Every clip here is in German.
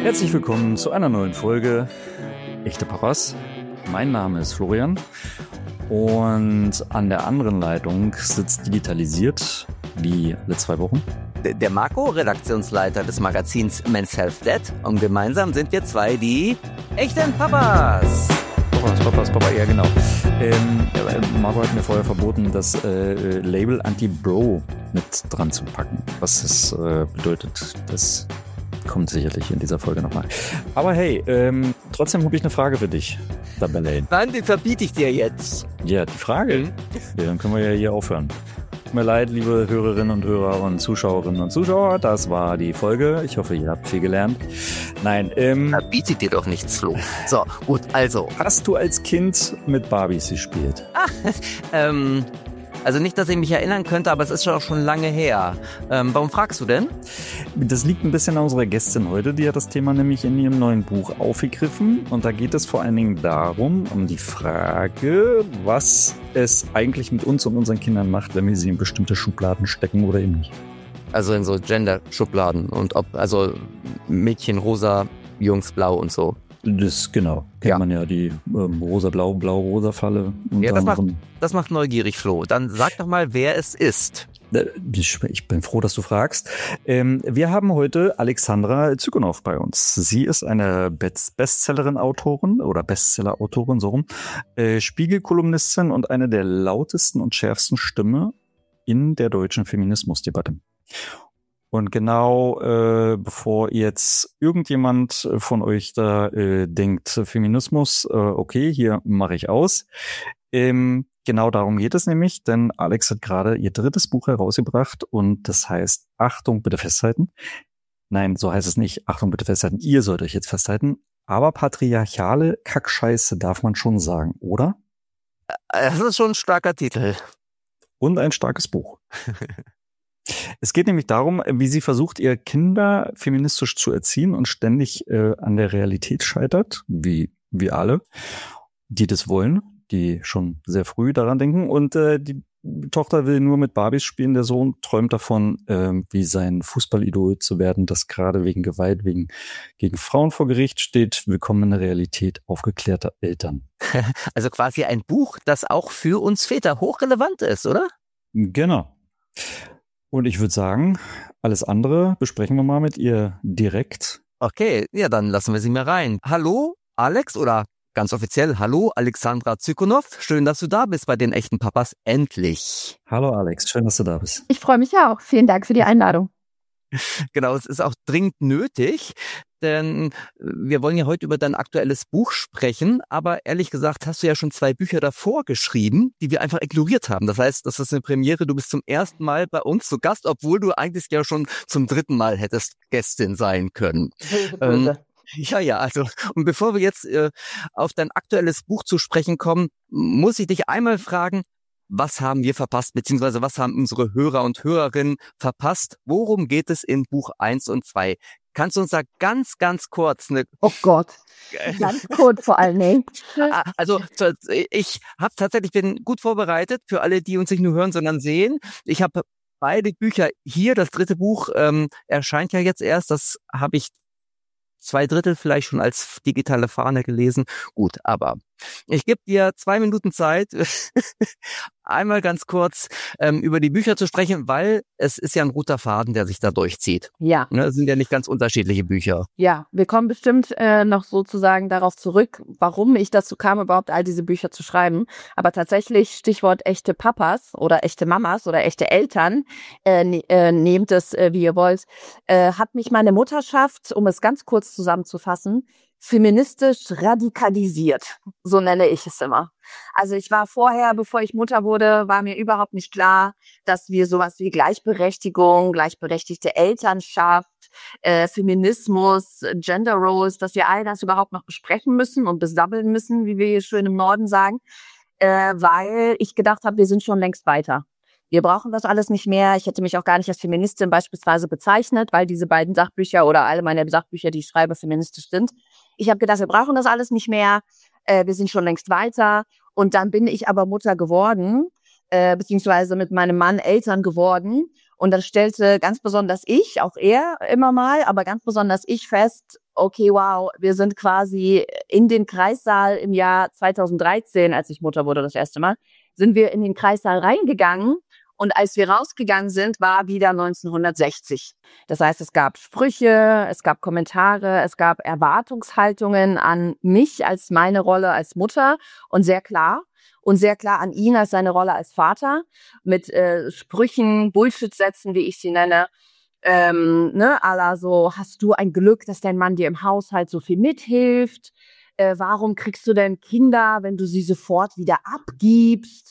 Herzlich willkommen zu einer neuen Folge Echte Papas. Mein Name ist Florian und an der anderen Leitung sitzt digitalisiert, wie alle 2 Wochen, der Marco, Redaktionsleiter des Magazins Men's Health Dead, und gemeinsam sind wir 2 die echten Papas. Papa, ja genau. Marco hat mir vorher verboten, das Label Anti-Bro mit dran zu packen. Was das bedeutet, das kommt sicherlich in dieser Folge nochmal. Aber hey, trotzdem habe ich eine Frage für dich, Tabelle. Nein, die verbiete ich dir jetzt. Ja, die Frage? Ja, dann können wir ja hier aufhören. Tut mir leid, liebe Hörerinnen und Hörer und Zuschauerinnen und Zuschauer, das war die Folge. Ich hoffe, ihr habt viel gelernt. Nein, verbiete dir doch nichts, Flo. So, gut, also. Hast du als Kind mit Barbies gespielt? Also nicht, dass ich mich erinnern könnte, aber es ist auch schon lange her. Warum fragst du denn? Das liegt ein bisschen an unserer Gästin heute. Die hat das Thema nämlich in ihrem neuen Buch aufgegriffen. Und da geht es vor allen Dingen darum, um die Frage, was es eigentlich mit uns und unseren Kindern macht, wenn wir sie in bestimmte Schubladen stecken oder eben nicht. Also in so Gender-Schubladen und ob, also Mädchen rosa, Jungs blau und so. Das, genau. Kennt man ja, die rosa-blau, blau-rosa-Falle. Ja, das macht neugierig, Flo. Dann sag doch mal, wer es ist. Ich bin froh, dass du fragst. Wir haben heute Alexandra Zykonow bei uns. Sie ist eine Bestsellerin-Autorin oder Bestseller-Autorin, so rum, Spiegel-Kolumnistin und eine der lautesten und schärfsten Stimme in der deutschen Feminismusdebatte. Und genau bevor jetzt irgendjemand von euch da denkt, Feminismus, okay, hier mache ich aus. Genau darum geht es nämlich, denn Alex hat gerade ihr 3. Buch herausgebracht und das heißt, Achtung, bitte festhalten. Nein, so heißt es nicht, Achtung, bitte festhalten, ihr sollt euch jetzt festhalten. Aber patriarchale Kackscheiße darf man schon sagen, oder? Das ist schon ein starker Titel. Und ein starkes Buch. Es geht nämlich darum, wie sie versucht, ihr Kinder feministisch zu erziehen und ständig an der Realität scheitert, wie wir alle, die das wollen, die schon sehr früh daran denken. Und die Tochter will nur mit Barbies spielen, der Sohn träumt davon, wie sein Fußballidol zu werden, das gerade wegen Gewalt gegen Frauen vor Gericht steht. Willkommen in der Realität aufgeklärter Eltern. Also quasi ein Buch, das auch für uns Väter hochrelevant ist, oder? Genau. Und ich würde sagen, alles andere besprechen wir mal mit ihr direkt. Okay, ja, dann lassen wir sie mal rein. Hallo, Alex, oder ganz offiziell, hallo, Alexandra Zykonow. Schön, dass du da bist bei den echten Papas. Endlich. Hallo, Alex. Schön, dass du da bist. Ich freue mich auch. Vielen Dank für die Einladung. Genau, es ist auch dringend nötig, denn wir wollen ja heute über dein aktuelles Buch sprechen, aber ehrlich gesagt hast du ja schon 2 Bücher davor geschrieben, die wir einfach ignoriert haben. Das heißt, das ist eine Premiere, du bist zum ersten Mal bei uns zu Gast, obwohl du eigentlich ja schon zum 3. Mal hättest Gästin sein können. Ja, also, und bevor wir jetzt auf dein aktuelles Buch zu sprechen kommen, muss ich dich einmal fragen, was haben wir verpasst, beziehungsweise was haben unsere Hörer und Hörerinnen verpasst? Worum geht es in Buch 1 und 2? Kannst du uns da ganz kurz eine... Oh Gott, ganz kurz vor allen Dingen. Also ich bin gut vorbereitet für alle, die uns nicht nur hören, sondern sehen. Ich habe beide Bücher hier. Das 3. Buch erscheint ja jetzt erst. Das habe ich 2/3 vielleicht schon als digitale Fahne gelesen. Gut, aber ich gebe dir 2 Minuten Zeit, einmal ganz kurz über die Bücher zu sprechen, weil es ist ja ein roter Faden, der sich da durchzieht. Ja. Es sind ja nicht ganz unterschiedliche Bücher. Ja, wir kommen bestimmt noch sozusagen darauf zurück, warum ich dazu kam, überhaupt all diese Bücher zu schreiben. Aber tatsächlich, Stichwort echte Papas oder echte Mamas oder echte Eltern, nehmt es, wie ihr wollt, hat mich meine Mutterschaft, um es ganz kurz zusammenzufassen, feministisch radikalisiert, so nenne ich es immer. Also ich war vorher, bevor ich Mutter wurde, war mir überhaupt nicht klar, dass wir sowas wie Gleichberechtigung, gleichberechtigte Elternschaft, Feminismus, Gender Roles, dass wir all das überhaupt noch besprechen müssen und besabbeln müssen, wie wir hier schön im Norden sagen, weil ich gedacht habe, wir sind schon längst weiter. Wir brauchen das alles nicht mehr. Ich hätte mich auch gar nicht als Feministin beispielsweise bezeichnet, weil diese beiden Sachbücher oder alle meine Sachbücher, die ich schreibe, feministisch sind. Ich habe gedacht, wir brauchen das alles nicht mehr. Wir sind schon längst weiter. Und dann bin ich aber Mutter geworden, beziehungsweise mit meinem Mann Eltern geworden. Und dann stellte ganz besonders ich, auch er immer mal, aber ganz besonders ich fest, okay, wow, wir sind quasi in den Kreissaal im Jahr 2013, als ich Mutter wurde das erste Mal, sind wir in den Kreissaal reingegangen. Und als wir rausgegangen sind, war wieder 1960. Das heißt, es gab Sprüche, es gab Kommentare, es gab Erwartungshaltungen an mich als meine Rolle als Mutter und sehr klar an ihn als seine Rolle als Vater mit Sprüchen, Bullshit-Sätzen, wie ich sie nenne. À la so, hast du ein Glück, dass dein Mann dir im Haushalt so viel mithilft? Warum kriegst du denn Kinder, wenn du sie sofort wieder abgibst?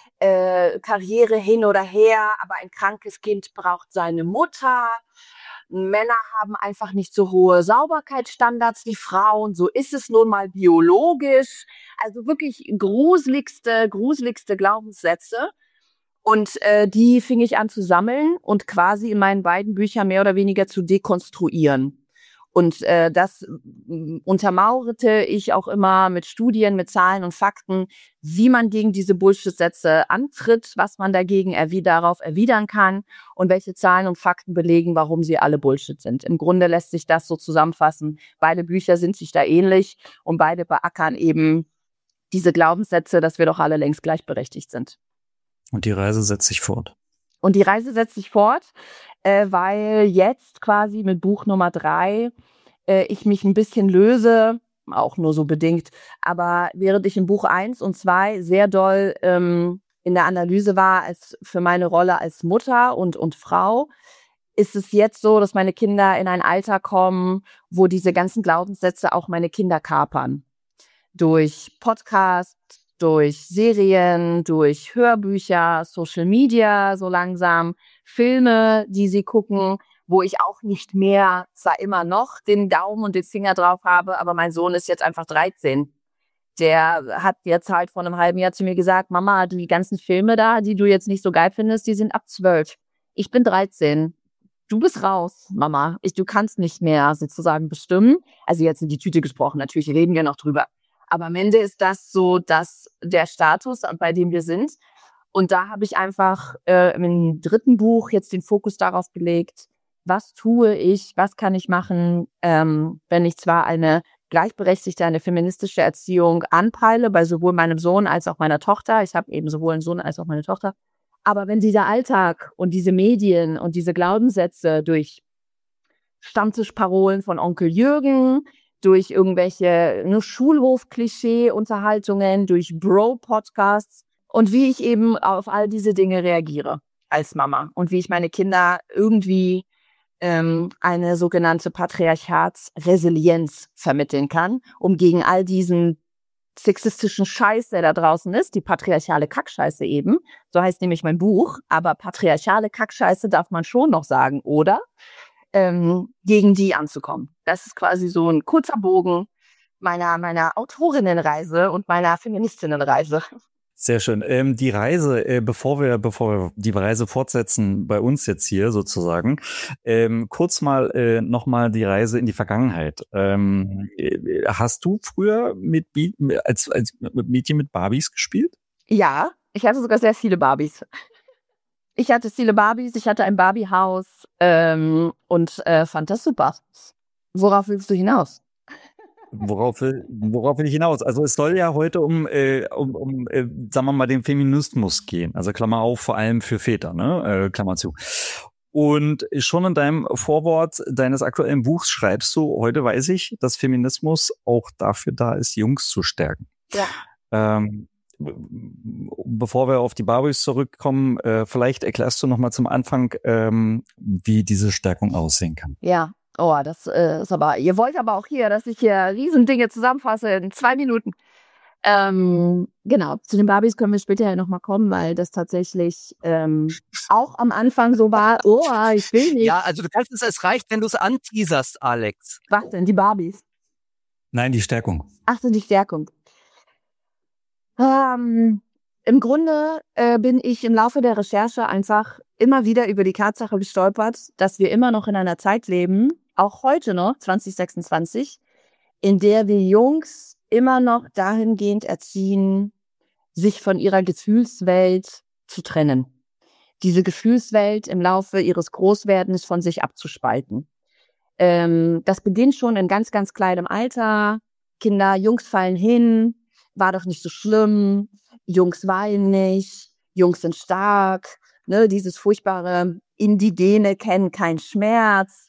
Karriere hin oder her, aber ein krankes Kind braucht seine Mutter. Männer haben einfach nicht so hohe Sauberkeitsstandards wie Frauen. So ist es nun mal biologisch. Also wirklich gruseligste Glaubenssätze. Und die fing ich an zu sammeln und quasi in meinen beiden Büchern mehr oder weniger zu dekonstruieren. Und das untermauerte ich auch immer mit Studien, mit Zahlen und Fakten, wie man gegen diese Bullshit-Sätze antritt, was man dagegen darauf erwidern kann und welche Zahlen und Fakten belegen, warum sie alle Bullshit sind. Im Grunde lässt sich das so zusammenfassen. Beide Bücher sind sich da ähnlich und beide beackern eben diese Glaubenssätze, dass wir doch alle längst gleichberechtigt sind. Und die Reise setzt sich fort. Und die Reise setzt sich fort, weil jetzt quasi mit Buch Nummer 3 ich mich ein bisschen löse, auch nur so bedingt, aber während ich in Buch 1 und 2 sehr doll in der Analyse war als für meine Rolle als Mutter und Frau, ist es jetzt so, dass meine Kinder in ein Alter kommen, wo diese ganzen Glaubenssätze auch meine Kinder kapern. Durch Podcasts, durch Serien, durch Hörbücher, Social Media so langsam, Filme, die sie gucken, wo ich auch nicht mehr, zwar immer noch, den Daumen und den Finger drauf habe, aber mein Sohn ist jetzt einfach 13. Der hat jetzt halt vor einem halben Jahr zu mir gesagt, Mama, die ganzen Filme da, die du jetzt nicht so geil findest, die sind ab 12. Ich bin 13. Du bist raus, Mama. Du kannst nicht mehr sozusagen bestimmen. Also jetzt in die Tüte gesprochen, natürlich reden wir noch drüber. Aber am Ende ist das so, dass der Status, bei dem wir sind. Und da habe ich einfach im 3. Buch jetzt den Fokus darauf gelegt, was tue ich, was kann ich machen, wenn ich zwar eine gleichberechtigte, eine feministische Erziehung anpeile, bei sowohl meinem Sohn als auch meiner Tochter. Ich habe eben sowohl einen Sohn als auch meine Tochter. Aber wenn dieser Alltag und diese Medien und diese Glaubenssätze durch Stammtischparolen von Onkel Jürgen, durch irgendwelche Schulhof-Klischee-Unterhaltungen, durch Bro-Podcasts und wie ich eben auf all diese Dinge reagiere als Mama und wie ich meine Kinder irgendwie eine sogenannte Patriarchatsresilienz vermitteln kann, um gegen all diesen sexistischen Scheiß, der da draußen ist, die patriarchale Kackscheiße eben, so heißt nämlich mein Buch, aber patriarchale Kackscheiße darf man schon noch sagen, oder? Gegen die anzukommen. Das ist quasi so ein kurzer Bogen meiner Autorinnenreise und meiner Feministinnenreise. Sehr schön. Die Reise, bevor wir die Reise fortsetzen, bei uns jetzt hier sozusagen, kurz mal nochmal die Reise in die Vergangenheit. Hast du früher als Mädchen mit Barbies gespielt? Ja, ich hatte sogar sehr viele Barbies. Ich hatte ein Barbiehaus und fand das super. Worauf willst du hinaus? Worauf will ich hinaus? Also es soll ja heute um sagen wir mal, den Feminismus gehen. Also Klammer auf, vor allem für Väter, ne? Klammer zu. Und schon in deinem Vorwort deines aktuellen Buchs schreibst du, heute weiß ich, dass Feminismus auch dafür da ist, Jungs zu stärken. Ja. Bevor wir auf die Barbies zurückkommen, vielleicht erklärst du nochmal zum Anfang, wie diese Stärkung aussehen kann. Ja. Oh, das ist aber, ihr wollt aber auch hier, dass ich hier Riesendinge zusammenfasse in 2 Minuten. Genau, zu den Barbies können wir später ja nochmal kommen, weil das tatsächlich auch am Anfang so war, ich will nicht. Ja, also du kannst es reicht, wenn du es anteaserst, Alex. Was denn, die Barbies? Nein, die Stärkung. Ach so, die Stärkung. Im Grunde bin ich im Laufe der Recherche einfach immer wieder über die Tatsache gestolpert, dass wir immer noch in einer Zeit leben, auch heute noch, 2026, in der wir Jungs immer noch dahingehend erziehen, sich von ihrer Gefühlswelt zu trennen. diese Gefühlswelt im Laufe ihres Großwerdens von sich abzuspalten. Das beginnt schon in ganz, ganz kleinem Alter. Kinder, Jungs fallen hin, war doch nicht so schlimm, Jungs weinen nicht, Jungs sind stark, ne, dieses furchtbare Indigene kennen keinen Schmerz.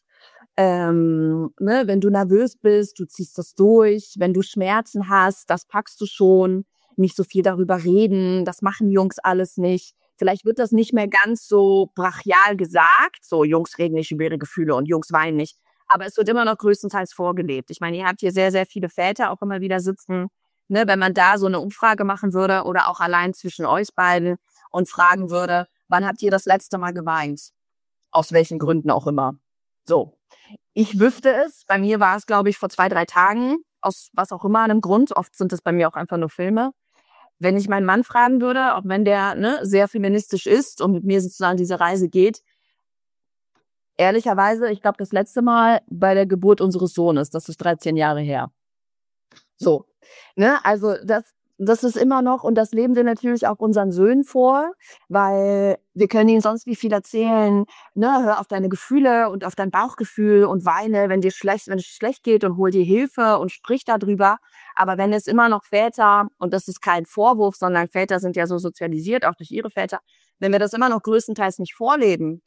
Ne, wenn du nervös bist, du ziehst das durch, wenn du Schmerzen hast, das packst du schon, nicht so viel darüber reden, das machen Jungs alles nicht. Vielleicht wird das nicht mehr ganz so brachial gesagt, so Jungs reden nicht über ihre Gefühle und Jungs weinen nicht, aber es wird immer noch größtenteils vorgelebt. Ich meine, ihr habt hier sehr, sehr viele Väter auch immer wieder sitzen, ne, wenn man da so eine Umfrage machen würde oder auch allein zwischen euch beiden und fragen würde, wann habt ihr das letzte Mal geweint? Aus welchen Gründen auch immer. So. Ich wüsste es. Bei mir war es, glaube ich, vor 2, 3 Tagen. Aus was auch immer einem Grund. Oft sind es bei mir auch einfach nur Filme. Wenn ich meinen Mann fragen würde, auch wenn der sehr feministisch ist und mit mir sozusagen diese Reise geht, ehrlicherweise, ich glaube, das letzte Mal bei der Geburt unseres Sohnes, das ist 13 Jahre her. So, ne, also das ist immer noch, und das leben wir natürlich auch unseren Söhnen vor, weil wir können ihnen sonst wie viel erzählen, ne, hör auf deine Gefühle und auf dein Bauchgefühl und weine, wenn es schlecht geht, und hol dir Hilfe und sprich darüber. Aber wenn es immer noch Väter, und das ist kein Vorwurf, sondern Väter sind ja so sozialisiert, auch durch ihre Väter, wenn wir das immer noch größtenteils nicht vorleben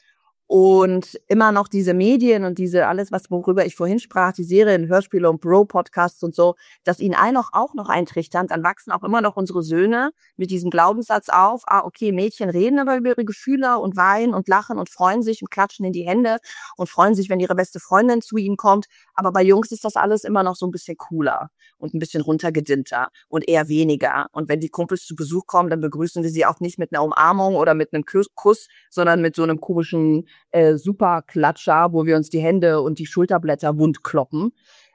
und immer noch diese Medien und diese alles, worüber ich vorhin sprach, die Serien, Hörspiele und Bro-Podcasts und so, dass ihnen auch noch eintrichtern, dann wachsen auch immer noch unsere Söhne mit diesem Glaubenssatz auf, okay, Mädchen reden aber über ihre Gefühle und weinen und lachen und freuen sich und klatschen in die Hände und freuen sich, wenn ihre beste Freundin zu ihnen kommt. Aber bei Jungs ist das alles immer noch so ein bisschen cooler und ein bisschen runtergedimmter und eher weniger. Und wenn die Kumpels zu Besuch kommen, dann begrüßen wir sie auch nicht mit einer Umarmung oder mit einem Kuss, sondern mit so einem komischen Superklatscher, wo wir uns die Hände und die Schulterblätter wund kloppen.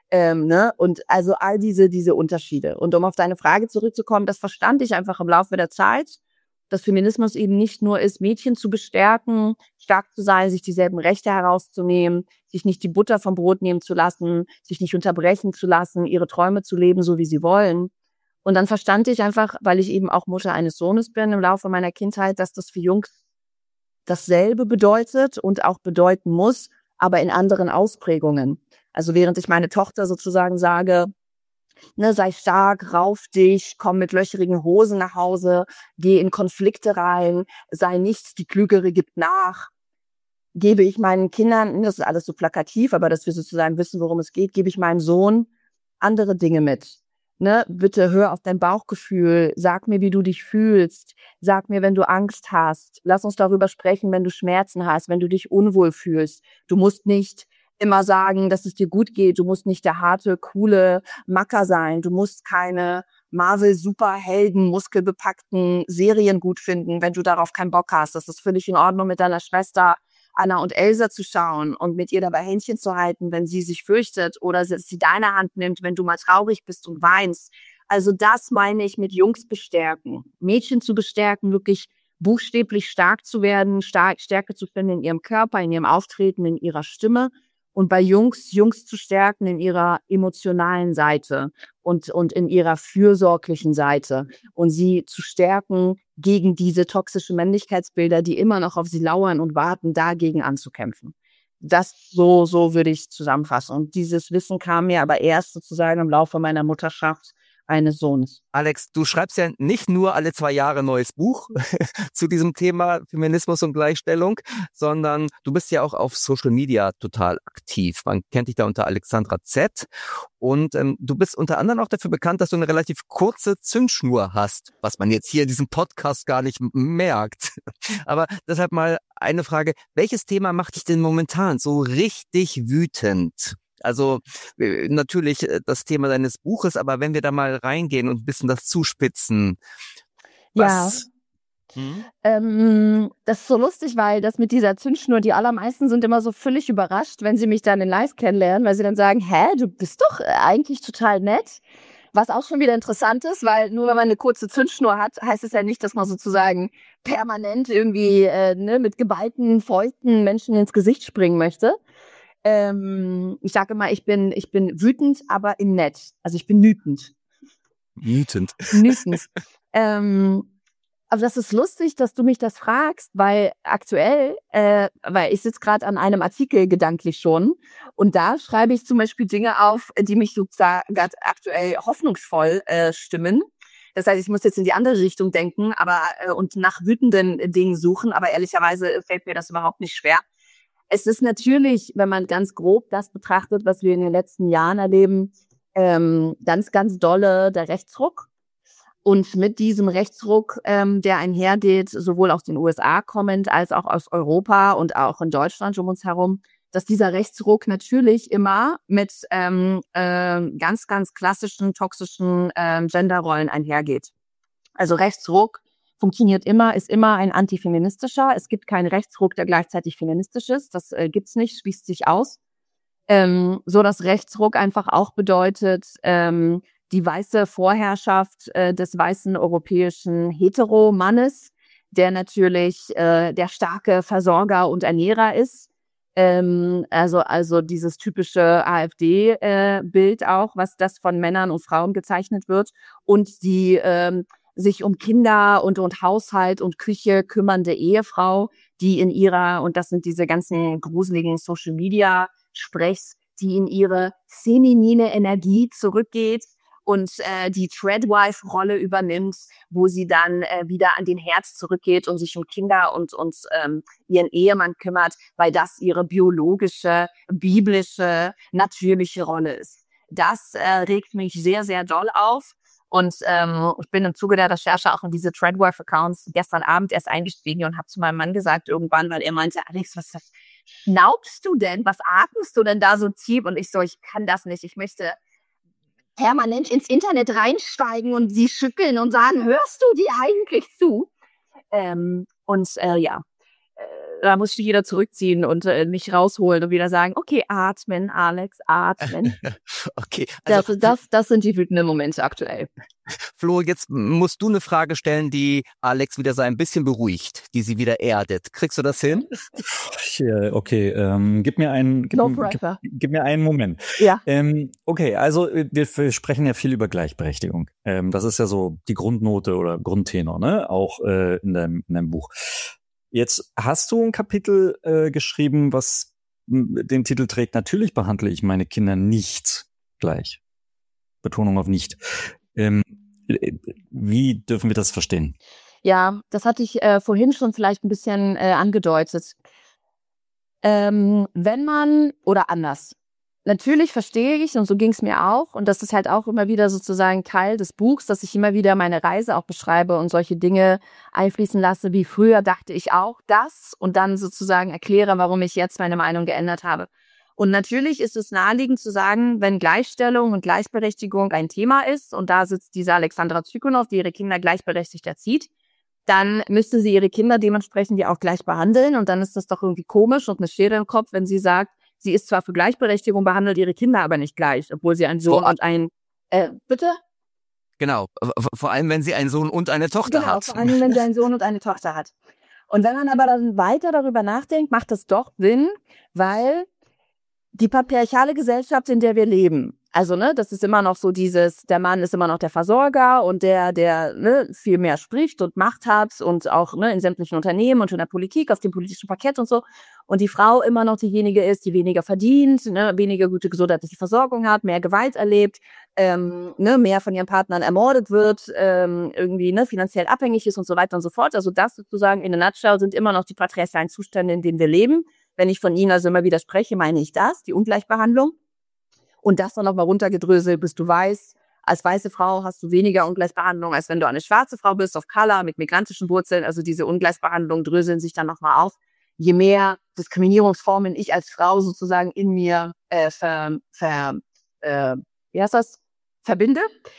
Ne? Und also all diese Unterschiede. Und um auf deine Frage zurückzukommen, das verstand ich einfach im Laufe der Zeit, dass Feminismus eben nicht nur ist, Mädchen zu bestärken, stark zu sein, sich dieselben Rechte herauszunehmen, sich nicht die Butter vom Brot nehmen zu lassen, sich nicht unterbrechen zu lassen, ihre Träume zu leben, so wie sie wollen. Und dann verstand ich einfach, weil ich eben auch Mutter eines Sohnes bin im Laufe meiner Kindheit, dass das für Jungs dasselbe bedeutet und auch bedeuten muss, aber in anderen Ausprägungen. Also während ich meine Tochter sozusagen sage, ne, sei stark, rauf dich, komm mit löcherigen Hosen nach Hause, geh in Konflikte rein, sei nicht die Klügere, gibt nach, gebe ich meinen Kindern, das ist alles so plakativ, aber dass wir sozusagen wissen, worum es geht, gebe ich meinem Sohn andere Dinge mit. Ne, bitte hör auf dein Bauchgefühl, sag mir, wie du dich fühlst, sag mir, wenn du Angst hast, lass uns darüber sprechen, wenn du Schmerzen hast, wenn du dich unwohl fühlst. Du musst nicht immer sagen, dass es dir gut geht, du musst nicht der harte, coole Macker sein, du musst keine Marvel-Superhelden, muskelbepackten Serien gut finden, wenn du darauf keinen Bock hast. Das ist völlig in Ordnung, mit deiner Schwester Anna und Elsa zu schauen und mit ihr dabei Händchen zu halten, wenn sie sich fürchtet, oder dass sie deine Hand nimmt, wenn du mal traurig bist und weinst. Also das meine ich mit Jungs bestärken. Mädchen zu bestärken, wirklich buchstäblich stark zu werden, Stärke zu finden in ihrem Körper, in ihrem Auftreten, in ihrer Stimme. Und bei Jungs zu stärken in ihrer emotionalen Seite und in ihrer fürsorglichen Seite und sie zu stärken gegen diese toxischen Männlichkeitsbilder, die immer noch auf sie lauern und warten, dagegen anzukämpfen. Das so würde ich zusammenfassen. Und dieses Wissen kam mir aber erst sozusagen im Laufe meiner Mutterschaft eines Sohnes. Alex, du schreibst ja nicht nur alle 2 Jahre ein neues Buch zu diesem Thema Feminismus und Gleichstellung, sondern du bist ja auch auf Social Media total aktiv. Man kennt dich da unter Alexandra Z. Und du bist unter anderem auch dafür bekannt, dass du eine relativ kurze Zündschnur hast, was man jetzt hier in diesem Podcast gar nicht merkt. Aber deshalb mal eine Frage, welches Thema macht dich denn momentan so richtig wütend? Also natürlich das Thema deines Buches, aber wenn wir da mal reingehen und ein bisschen das zuspitzen. Was? Ja. Das ist so lustig, weil das mit dieser Zündschnur, die allermeisten sind immer so völlig überrascht, wenn sie mich dann in Live kennenlernen, weil sie dann sagen, du bist doch eigentlich total nett. Was auch schon wieder interessant ist, weil nur wenn man eine kurze Zündschnur hat, heißt es ja nicht, dass man sozusagen permanent irgendwie mit geballten Fäusten Menschen ins Gesicht springen möchte. Ich sage immer, ich bin wütend, aber in nett. Also ich bin wütend. Wütend. Wütend. Aber das ist lustig, dass du mich das fragst, weil aktuell, weil ich sitze gerade an einem Artikel gedanklich schon und da schreibe ich zum Beispiel Dinge auf, die mich sozusagen aktuell hoffnungsvoll stimmen. Das heißt, ich muss jetzt in die andere Richtung denken, aber und nach wütenden Dingen suchen, aber ehrlicherweise fällt mir das überhaupt nicht schwer. Es ist natürlich, wenn man ganz grob das betrachtet, was wir in den letzten Jahren erleben, ganz, ganz dolle der Rechtsruck. Und mit diesem Rechtsruck, der einhergeht, sowohl aus den USA kommend als auch aus Europa und auch in Deutschland um uns herum, dass dieser Rechtsruck natürlich immer mit ganz, ganz klassischen, toxischen Genderrollen einhergeht. Also Rechtsruck funktioniert immer, ist immer ein antifeministischer. Es gibt keinen Rechtsruck, der gleichzeitig feministisch ist. Das gibt's nicht, schließt sich aus. So dass Rechtsruck einfach auch bedeutet, die weiße Vorherrschaft des weißen europäischen Heteromannes, der natürlich der starke Versorger und Ernährer ist. Also dieses typische AfD-Bild auch, was das von Männern und Frauen gezeichnet wird. Und die sich um Kinder und Haushalt und Küche kümmernde Ehefrau, die in ihrer, und das sind diese ganzen gruseligen Social-Media-Sprechs, die in ihre feminine Energie zurückgeht und die Treadwife-Rolle übernimmt, wo sie dann wieder an den Herd zurückgeht und sich um Kinder und ihren Ehemann kümmert, weil das ihre biologische, biblische, natürliche Rolle ist. Das regt mich sehr, sehr doll auf. Und ich bin im Zuge der Recherche auch in diese Treadwife-Accounts gestern Abend erst eingestiegen und habe zu meinem Mann gesagt irgendwann, weil er meinte, Alex, was schnaubst du denn? Was atmest du denn da so tief? Und ich so, ich kann das nicht. Ich möchte permanent ins Internet reinsteigen und sie schütteln und sagen, hörst du die eigentlich zu? Da muss ich wieder zurückziehen und mich rausholen und wieder sagen, okay, atmen, Alex, atmen. Okay. Also, das sind die wütenden Momente aktuell. Flo, jetzt musst du eine Frage stellen, die Alex wieder so ein bisschen beruhigt, die sie wieder erdet. Kriegst du das hin? Okay, gib mir einen Moment. Ja. Okay, also wir sprechen ja viel über Gleichberechtigung. Das ist ja so die Grundnote oder Grundtenor, ne? Auch in deinem Buch. Jetzt hast du ein Kapitel geschrieben, was den Titel trägt, natürlich behandle ich meine Kinder nicht gleich. Betonung auf nicht. Wie dürfen wir das verstehen? Ja, das hatte ich vorhin schon vielleicht ein bisschen angedeutet. Wenn man, oder anders. Natürlich verstehe ich, und so ging es mir auch, und das ist halt auch immer wieder sozusagen Teil des Buchs, dass ich immer wieder meine Reise auch beschreibe und solche Dinge einfließen lasse, wie früher dachte ich auch das, und dann sozusagen erkläre, warum ich jetzt meine Meinung geändert habe. Und natürlich ist es naheliegend zu sagen, wenn Gleichstellung und Gleichberechtigung ein Thema ist, und da sitzt diese Alexandra Zykonow, die ihre Kinder gleichberechtigt erzieht, dann müsste sie ihre Kinder dementsprechend ja auch gleich behandeln, und dann ist das doch irgendwie komisch und eine Schere im Kopf, wenn sie sagt, sie ist zwar für Gleichberechtigung, behandelt ihre Kinder aber nicht gleich, obwohl sie einen Sohn und ein... Bitte? Genau, vor allem, wenn sie einen Sohn und eine Tochter hat. Genau, vor allem, wenn sie einen Sohn und eine Tochter hat. Und wenn man aber dann weiter darüber nachdenkt, macht das doch Sinn, weil die patriarchale Gesellschaft, in der wir leben, also das ist immer noch so dieses, der Mann ist immer noch der Versorger und der viel mehr spricht und Macht hat und auch in sämtlichen Unternehmen und in der Politik, auf dem politischen Parkett und so. Und die Frau immer noch diejenige ist, die weniger verdient, weniger gute gesundheitliche Versorgung hat, mehr Gewalt erlebt, mehr von ihren Partnern ermordet wird, irgendwie finanziell abhängig ist und so weiter und so fort. Also das sozusagen in a nutshell sind immer noch die patriarchalen Zustände, in denen wir leben. Wenn ich von ihnen also immer widerspreche, meine ich das, die Ungleichbehandlung. Und das dann nochmal runtergedröselt, bis du weißt, als weiße Frau hast du weniger Ungleichbehandlung, als wenn du eine schwarze Frau bist, of color, mit migrantischen Wurzeln. Also diese Ungleichbehandlung dröseln sich dann nochmal auf. Je mehr Diskriminierungsformen ich als Frau sozusagen in mir verbinde.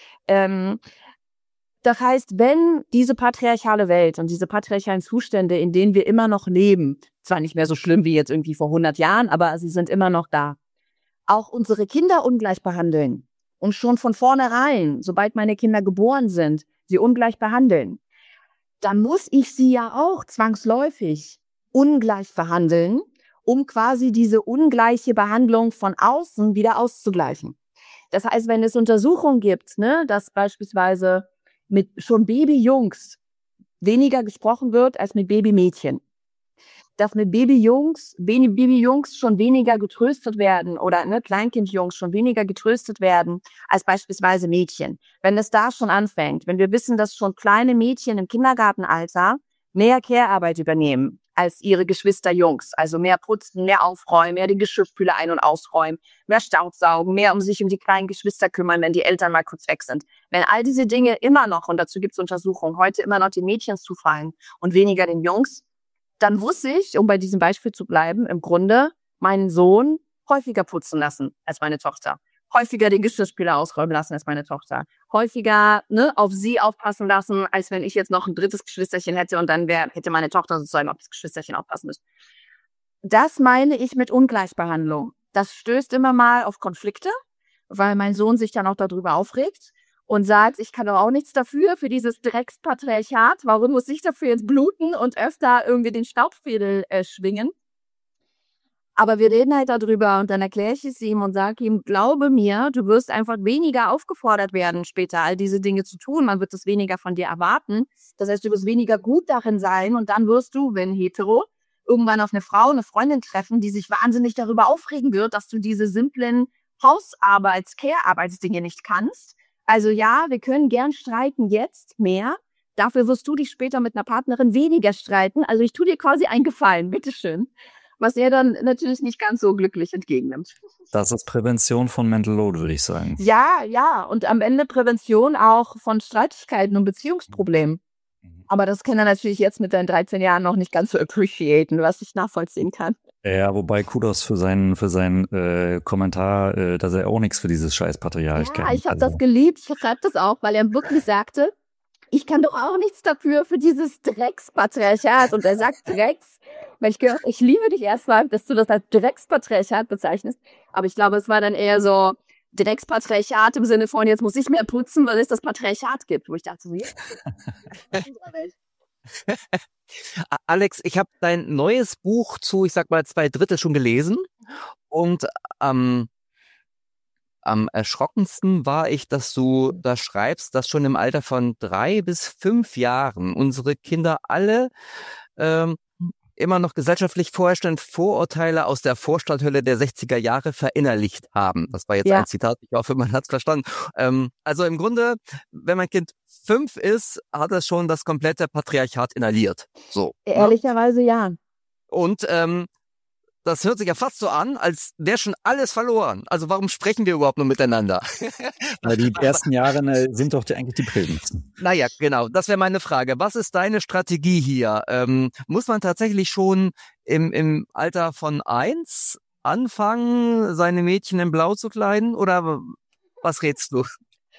Das heißt, wenn diese patriarchale Welt und diese patriarchalen Zustände, in denen wir immer noch leben, zwar nicht mehr so schlimm wie jetzt irgendwie vor 100 Jahren, aber sie sind immer noch da, auch unsere Kinder ungleich behandeln und schon von vornherein, sobald meine Kinder geboren sind, sie ungleich behandeln, dann muss ich sie ja auch zwangsläufig ungleich behandeln, um quasi diese ungleiche Behandlung von außen wieder auszugleichen. Das heißt, wenn es Untersuchungen gibt, dass beispielsweise mit schon Babyjungs weniger gesprochen wird als mit Babymädchen. Dass mit Babyjungs schon weniger getröstet werden oder Kleinkindjungs schon weniger getröstet werden als beispielsweise Mädchen. Wenn es da schon anfängt, wenn wir wissen, dass schon kleine Mädchen im Kindergartenalter mehr Care-Arbeit übernehmen als ihre Geschwister Jungs, also mehr putzen, mehr aufräumen, mehr die Geschirrspüle ein- und ausräumen, mehr Staubsaugen, mehr sich um die kleinen Geschwister kümmern, wenn die Eltern mal kurz weg sind. Wenn all diese Dinge immer noch, und dazu gibt es Untersuchungen, heute immer noch den Mädchen zufallen und weniger den Jungs, dann muss ich, um bei diesem Beispiel zu bleiben, im Grunde meinen Sohn häufiger putzen lassen als meine Tochter. Häufiger den Geschirrspüler ausräumen lassen als meine Tochter. Häufiger auf sie aufpassen lassen, als wenn ich jetzt noch ein drittes Geschwisterchen hätte und dann hätte meine Tochter sozusagen auf das Geschwisterchen aufpassen müssen. Das meine ich mit Ungleichbehandlung. Das stößt immer mal auf Konflikte, weil mein Sohn sich dann auch darüber aufregt und sagt, ich kann doch auch nichts dafür, für dieses Dreckspatriarchat. Warum muss ich dafür jetzt bluten und öfter irgendwie den Staubfädel schwingen? Aber wir reden halt darüber und dann erkläre ich es ihm und sage ihm, glaube mir, du wirst einfach weniger aufgefordert werden, später all diese Dinge zu tun. Man wird es weniger von dir erwarten. Das heißt, du wirst weniger gut darin sein und dann wirst du, wenn hetero, irgendwann auf eine Frau, eine Freundin treffen, die sich wahnsinnig darüber aufregen wird, dass du diese simplen Care-Arbeitsdinge nicht kannst. Also ja, wir können gern streiten jetzt mehr. Dafür wirst du dich später mit einer Partnerin weniger streiten. Also ich tue dir quasi einen Gefallen, bitteschön. Was er dann natürlich nicht ganz so glücklich entgegennimmt. Das ist Prävention von Mental Load, würde ich sagen. Ja. Und am Ende Prävention auch von Streitigkeiten und Beziehungsproblemen. Aber das kann er natürlich jetzt mit seinen 13 Jahren noch nicht ganz so appreciaten, was ich nachvollziehen kann. Ja, wobei Kudos für seinen Kommentar, dass er auch nichts für dieses scheiß Patriarch kann. Ja, ich habe das geliebt. Ich schreibe das auch, weil er wirklich sagte, ich kann doch auch nichts dafür für dieses Dreckspatriarchat. Und er sagt Drecks, weil ich liebe dich erstmal, dass du das als Dreckspatriarchat bezeichnest. Aber ich glaube, es war dann eher so Dreckspatriarchat im Sinne von, jetzt muss ich mehr putzen, weil es das Patriarchat gibt. Wo ich dachte so, ja. Alex, ich habe dein neues Buch zu, ich sag mal, 2/3 schon gelesen. Und am erschrockensten war ich, dass du da schreibst, dass schon im Alter von 3 bis 5 Jahren unsere Kinder alle immer noch gesellschaftlich vorherrschende Vorurteile aus der Vorstadthölle der 60er Jahre verinnerlicht haben. Das war jetzt ein Zitat, ich hoffe, man hat es verstanden. Also im Grunde, wenn mein Kind 5 ist, hat es schon das komplette Patriarchat inhaliert. So. Ehrlicherweise ja. Und das hört sich ja fast so an, als wäre schon alles verloren. Also warum sprechen wir überhaupt nur miteinander? Weil die ersten Jahre sind doch eigentlich die prägendsten. Naja, genau. Das wäre meine Frage. Was ist deine Strategie hier? Muss man tatsächlich schon im Alter von 1 anfangen, seine Mädchen in Blau zu kleiden? Oder was rätst du?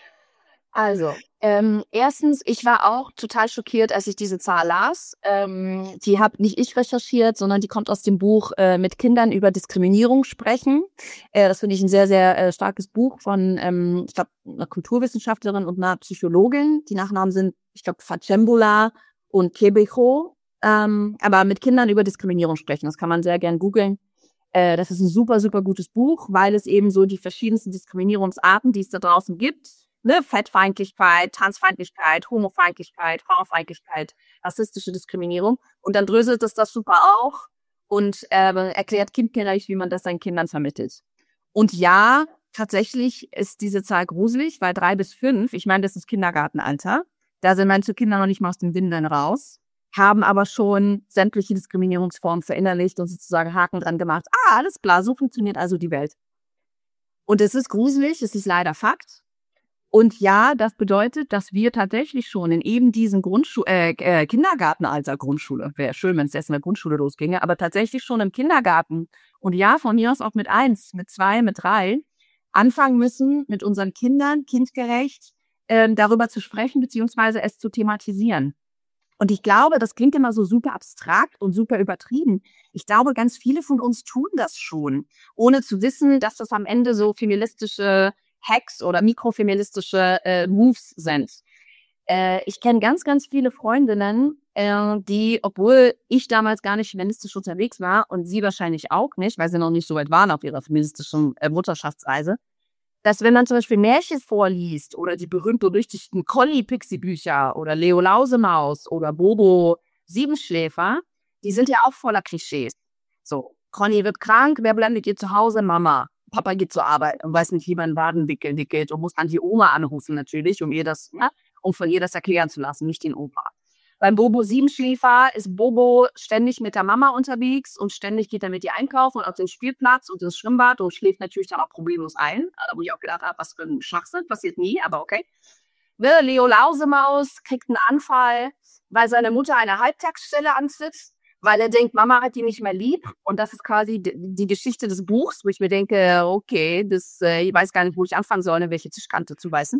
Also, erstens, ich war auch total schockiert, als ich diese Zahl las. Die habe nicht ich recherchiert, sondern die kommt aus dem Buch Mit Kindern über Diskriminierung sprechen. Das finde ich ein sehr, sehr starkes Buch von, ich glaube, einer Kulturwissenschaftlerin und einer Psychologin. Die Nachnamen sind, ich glaube, Fachembula und Kebecho. Aber mit Kindern über Diskriminierung sprechen, das kann man sehr gern googeln. Das ist ein super, super gutes Buch, weil es eben so die verschiedensten Diskriminierungsarten, die es da draußen gibt, Fettfeindlichkeit, Transfeindlichkeit, Homofeindlichkeit, Frauenfeindlichkeit, rassistische Diskriminierung. Und dann dröselt es das super auch und erklärt kindgerecht, wie man das seinen Kindern vermittelt. Und ja, tatsächlich ist diese Zahl gruselig, weil 3 bis 5, ich meine, das ist Kindergartenalter, da sind manche Kinder noch nicht mal aus den Windeln raus, haben aber schon sämtliche Diskriminierungsformen verinnerlicht und sozusagen Haken dran gemacht. Alles klar, so funktioniert also die Welt. Und es ist gruselig, es ist leider Fakt. Und ja, das bedeutet, dass wir tatsächlich schon in eben diesem Kindergartenalter, Grundschule, wäre schön, wenn es erst in der Grundschule losginge, aber tatsächlich schon im Kindergarten und ja, von mir aus auch mit 1, mit 2, mit 3, anfangen müssen, mit unseren Kindern kindgerecht darüber zu sprechen, beziehungsweise es zu thematisieren. Und ich glaube, das klingt immer so super abstrakt und super übertrieben. Ich glaube, ganz viele von uns tun das schon, ohne zu wissen, dass das am Ende so feministische Hacks oder mikrofeministische Moves sind. Ich kenne ganz, ganz viele Freundinnen, die, obwohl ich damals gar nicht feministisch unterwegs war und sie wahrscheinlich auch nicht, weil sie noch nicht so weit waren auf ihrer feministischen Mutterschaftsreise, dass wenn man zum Beispiel Märchen vorliest oder die berühmt-berüchtigten Conny-Pixie-Bücher oder Leo Lausemaus oder Bobo Siebenschläfer, die sind ja auch voller Klischees. So, Conny wird krank, wer bleibt mit ihr zu Hause? Mama. Papa geht zur Arbeit und weiß nicht, wie man Waden wickelt und muss dann die Oma anrufen natürlich, um von ihr das erklären zu lassen, nicht den Opa. Beim Bobo Siebenschläfer ist Bobo ständig mit der Mama unterwegs und ständig geht er mit ihr einkaufen und auf den Spielplatz und ins Schwimmbad und schläft natürlich dann auch problemlos ein. Da wo ich auch gedacht habe, was für ein Schwachsinn, passiert nie, aber okay. Leo Lausemaus kriegt einen Anfall, weil seine Mutter eine Halbtagsstelle ansitzt, weil er denkt, Mama hat die nicht mehr lieb. Und das ist quasi die Geschichte des Buchs, wo ich mir denke, okay, ich weiß gar nicht, wo ich anfangen soll, in welche Tischkante zu beißen.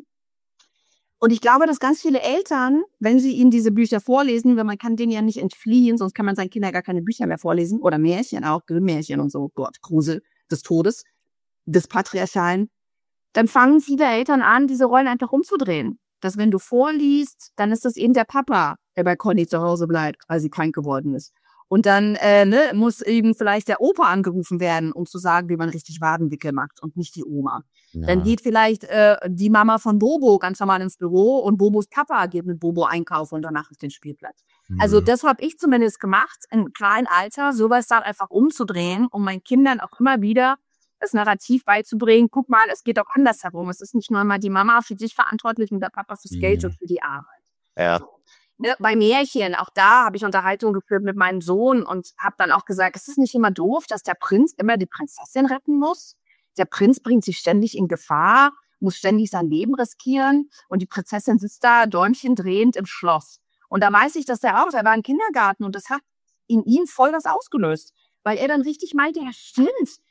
Und ich glaube, dass ganz viele Eltern, wenn sie ihnen diese Bücher vorlesen, weil man kann denen ja nicht entfliehen, sonst kann man seinen Kindern gar keine Bücher mehr vorlesen, oder Märchen auch, Märchen und so, Gott, Grusel des Todes, des Patriarchalen, dann fangen viele Eltern an, diese Rollen einfach umzudrehen. Dass wenn du vorliest, dann ist das eben der Papa, der bei Conny zu Hause bleibt, weil sie krank geworden ist. Und dann muss eben vielleicht der Opa angerufen werden, um zu sagen, wie man richtig Wadenwickel macht und nicht die Oma. Ja. Dann geht vielleicht die Mama von Bobo ganz normal ins Büro und Bobos Papa geht mit Bobo einkaufen und danach auf den Spielplatz. Mhm. Also das habe ich zumindest gemacht, im kleinen Alter, sowas dann einfach umzudrehen, um meinen Kindern auch immer wieder das Narrativ beizubringen. Guck mal, es geht auch andersherum. Es ist nicht nur mal die Mama für dich verantwortlich und der Papa fürs Geld und für die Arbeit. Ja. Bei Märchen, auch da habe ich Unterhaltung geführt mit meinem Sohn und habe dann auch gesagt, es ist nicht immer doof, dass der Prinz immer die Prinzessin retten muss. Der Prinz bringt sich ständig in Gefahr, muss ständig sein Leben riskieren und die Prinzessin sitzt da Däumchen drehend im Schloss. Und da weiß ich, dass er war im Kindergarten und das hat in ihm voll was ausgelöst, weil er dann richtig meinte, ja stimmt,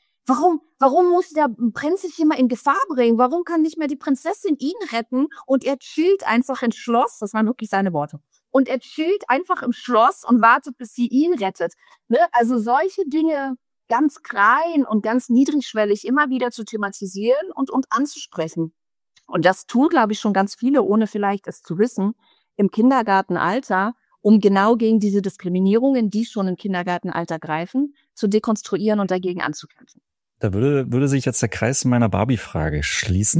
warum muss der Prinz sich immer in Gefahr bringen? Warum kann nicht mehr die Prinzessin ihn retten und er chillt einfach im Schloss? Das waren wirklich seine Worte. Und er chillt einfach im Schloss und wartet, bis sie ihn rettet. Ne? Also solche Dinge ganz klein und ganz niedrigschwellig immer wieder zu thematisieren und anzusprechen. Und das tun, glaube ich, schon ganz viele, ohne vielleicht es zu wissen, im Kindergartenalter, um genau gegen diese Diskriminierungen, die schon im Kindergartenalter greifen, zu dekonstruieren und dagegen anzukämpfen. Da würde sich jetzt der Kreis meiner Barbie-Frage schließen.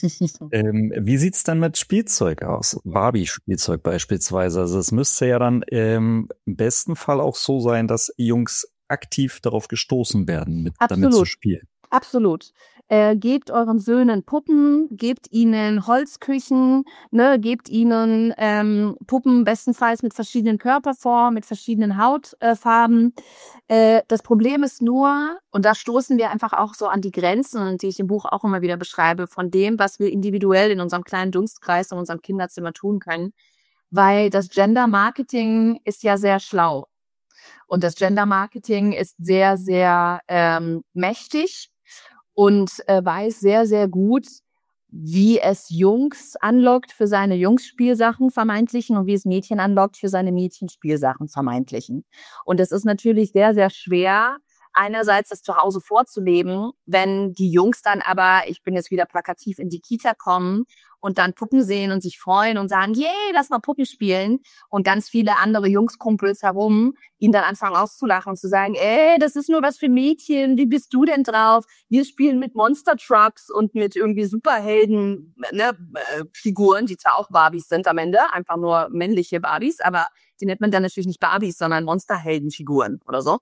Wie sieht's dann mit Spielzeug aus? Barbie-Spielzeug beispielsweise. Also es müsste ja dann im besten Fall auch so sein, dass Jungs aktiv darauf gestoßen werden, damit zu spielen. Absolut. Gebt euren Söhnen Puppen, gebt ihnen Holzküchen, gebt ihnen Puppen bestenfalls mit verschiedenen Körperformen, mit verschiedenen Hautfarben. Das Problem ist nur, und da stoßen wir einfach auch so an die Grenzen, die ich im Buch auch immer wieder beschreibe, von dem, was wir individuell in unserem kleinen Dunstkreis, in unserem Kinderzimmer tun können. Weil das Gender-Marketing ist ja sehr schlau. Und das Gender-Marketing ist sehr, sehr mächtig und weiß sehr, sehr gut, wie es Jungs anlockt für seine Jungs-Spielsachen vermeintlichen und wie es Mädchen anlockt für seine Mädchenspielsachen vermeintlichen. Und es ist natürlich sehr, sehr schwer, einerseits das zu Hause vorzuleben, wenn die Jungs dann aber, ich bin jetzt wieder plakativ, in die Kita kommen und dann Puppen sehen und sich freuen und sagen, yay, lass mal Puppen spielen. Und ganz viele andere Jungskumpels herum ihn dann anfangen auszulachen und zu sagen, das ist nur was für Mädchen, wie bist du denn drauf? Wir spielen mit Monster Trucks und mit irgendwie Superhelden, Figuren, die zwar auch Barbies sind am Ende, einfach nur männliche Barbies, aber die nennt man dann natürlich nicht Barbies, sondern Monsterheldenfiguren oder so.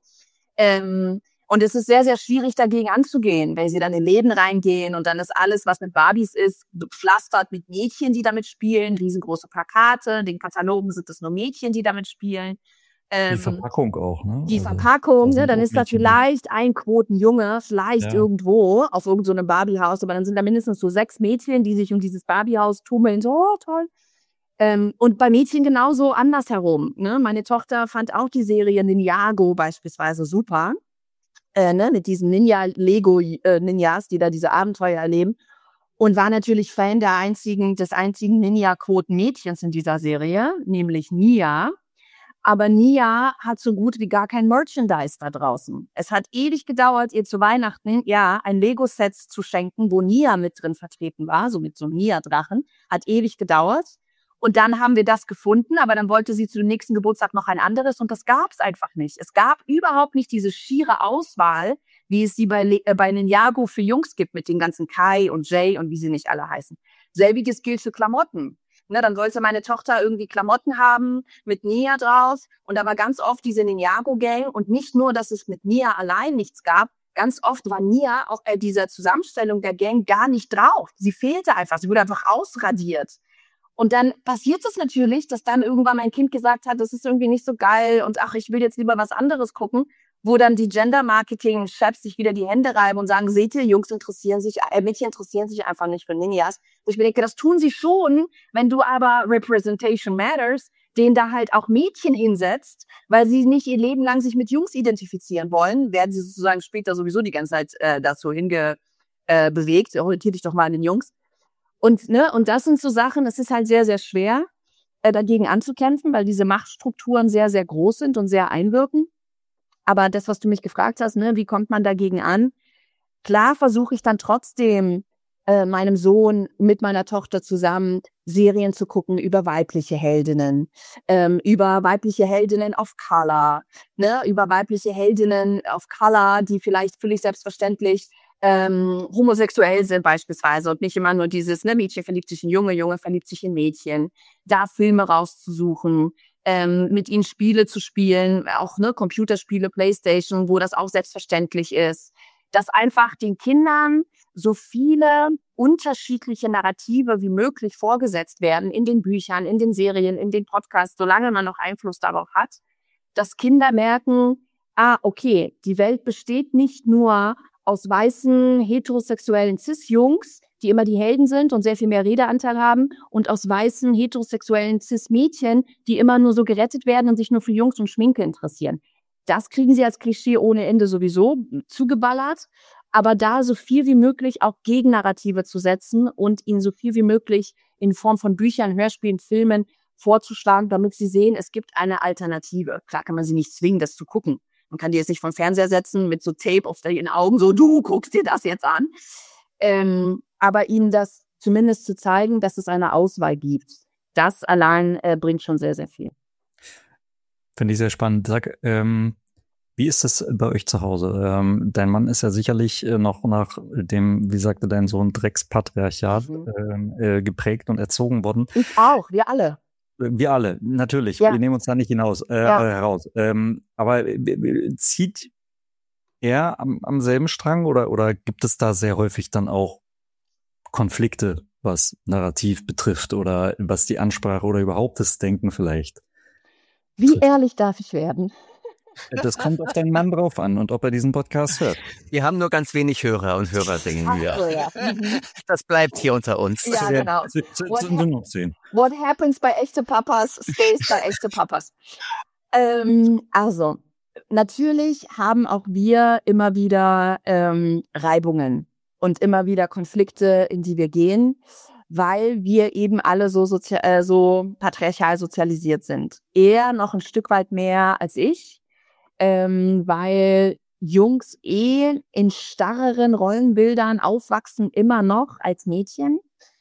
Und es ist sehr, sehr schwierig, dagegen anzugehen, wenn sie dann in Läden reingehen und dann ist alles, was mit Barbies ist, gepflastert mit Mädchen, die damit spielen, riesengroße Plakate, den Katalogen sind es nur Mädchen, die damit spielen. Die Verpackung auch, ne? Die Verpackung, dann ist da vielleicht ein Quotenjunge, vielleicht irgendwo auf irgendeinem Barbiehaus, aber dann sind da mindestens so 6 Mädchen, die sich um dieses Barbiehaus tummeln, so, oh, toll. Und bei Mädchen genauso andersherum. Ne? Meine Tochter fand auch die Serie Ninjago beispielsweise super. Mit diesen Lego-Ninjas, die da diese Abenteuer erleben. Und war natürlich Fan des einzigen Ninja-Quoten-Mädchens in dieser Serie, nämlich Nia. Aber Nia hat so gut wie gar kein Merchandise da draußen. Es hat ewig gedauert, ihr zu Weihnachten ein Lego-Set zu schenken, wo Nia mit drin vertreten war, so mit so einem Nia-Drachen. Hat ewig gedauert. Und dann haben wir das gefunden, aber dann wollte sie zu dem nächsten Geburtstag noch ein anderes und das gab es einfach nicht. Es gab überhaupt nicht diese schiere Auswahl, wie es sie bei Ninjago für Jungs gibt mit den ganzen Kai und Jay und wie sie nicht alle heißen. Selbiges gilt für Klamotten. Ne, dann sollte meine Tochter irgendwie Klamotten haben mit Nia drauf. Und da war ganz oft diese Ninjago-Gang. Und nicht nur, dass es mit Nia allein nichts gab, ganz oft war Nia auch dieser Zusammenstellung der Gang gar nicht drauf. Sie fehlte einfach, sie wurde einfach ausradiert. Und dann passiert es natürlich, dass dann irgendwann mein Kind gesagt hat, das ist irgendwie nicht so geil und ach, ich will jetzt lieber was anderes gucken, wo dann die Gender-Marketing-Chefs sich wieder die Hände reiben und sagen, seht ihr, Mädchen interessieren sich einfach nicht für Ninjas. Und ich mir denke, das tun sie schon, wenn du aber Representation Matters, denen da halt auch Mädchen hinsetzt, weil sie nicht ihr Leben lang sich mit Jungs identifizieren wollen, werden sie sozusagen später sowieso die ganze Zeit dazu bewegt, orientier dich doch mal an den Jungs. Und das sind so Sachen, es ist halt sehr, sehr schwer, dagegen anzukämpfen, weil diese Machtstrukturen sehr, sehr groß sind und sehr einwirken. Aber das, was du mich gefragt hast, wie kommt man dagegen an? Klar versuche ich dann trotzdem, meinem Sohn mit meiner Tochter zusammen Serien zu gucken über weibliche Heldinnen of Color, über weibliche Heldinnen of Color, die vielleicht völlig selbstverständlich homosexuell sind beispielsweise und nicht immer nur dieses, Mädchen verliebt sich in Junge, Junge verliebt sich in Mädchen, da Filme rauszusuchen, mit ihnen Spiele zu spielen, auch Computerspiele, Playstation, wo das auch selbstverständlich ist, dass einfach den Kindern so viele unterschiedliche Narrative wie möglich vorgesetzt werden in den Büchern, in den Serien, in den Podcasts, solange man noch Einfluss darauf hat, dass Kinder merken, okay, die Welt besteht nicht nur aus weißen, heterosexuellen Cis-Jungs, die immer die Helden sind und sehr viel mehr Redeanteil haben, und aus weißen, heterosexuellen Cis-Mädchen, die immer nur so gerettet werden und sich nur für Jungs und Schminke interessieren. Das kriegen sie als Klischee ohne Ende sowieso zugeballert, aber da so viel wie möglich auch Gegennarrative zu setzen und ihnen so viel wie möglich in Form von Büchern, Hörspielen, Filmen vorzuschlagen, damit sie sehen, es gibt eine Alternative. Klar kann man sie nicht zwingen, das zu gucken. Man kann die jetzt nicht vom Fernseher setzen mit so Tape auf den Augen, so du guckst dir das jetzt an. Aber ihnen das zumindest zu zeigen, dass es eine Auswahl gibt, das allein bringt schon sehr, sehr viel. Finde ich sehr spannend. Sag, wie ist das bei euch zu Hause? Dein Mann ist ja sicherlich noch nach dem, wie sagte dein Sohn, Dreckspatriarchat geprägt und erzogen worden. Ich auch, wir alle. Wir alle, natürlich. Ja. Wir nehmen uns da nicht heraus. Aber zieht er am selben Strang oder gibt es da sehr häufig dann auch Konflikte, was Narrativ betrifft oder was die Ansprache oder überhaupt das Denken vielleicht? Wie ehrlich darf ich werden? Das kommt auf deinen Mann drauf an und ob er diesen Podcast hört. Wir haben nur ganz wenig Hörer und Hörerinnen hier. So, ja. Das bleibt hier unter uns. Ja, genau. What happens bei echte Papas stays bei echte Papas. Also, natürlich haben auch wir immer wieder Reibungen und immer wieder Konflikte, in die wir gehen, weil wir eben alle so patriarchal sozialisiert sind. Er noch ein Stück weit mehr als ich, weil Jungs in starreren Rollenbildern aufwachsen, immer noch als Mädchen.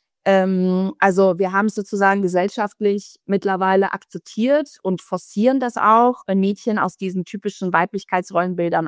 Also wir haben es sozusagen gesellschaftlich mittlerweile akzeptiert und forcieren das auch, wenn Mädchen aus diesen typischen Weiblichkeitsrollenbildern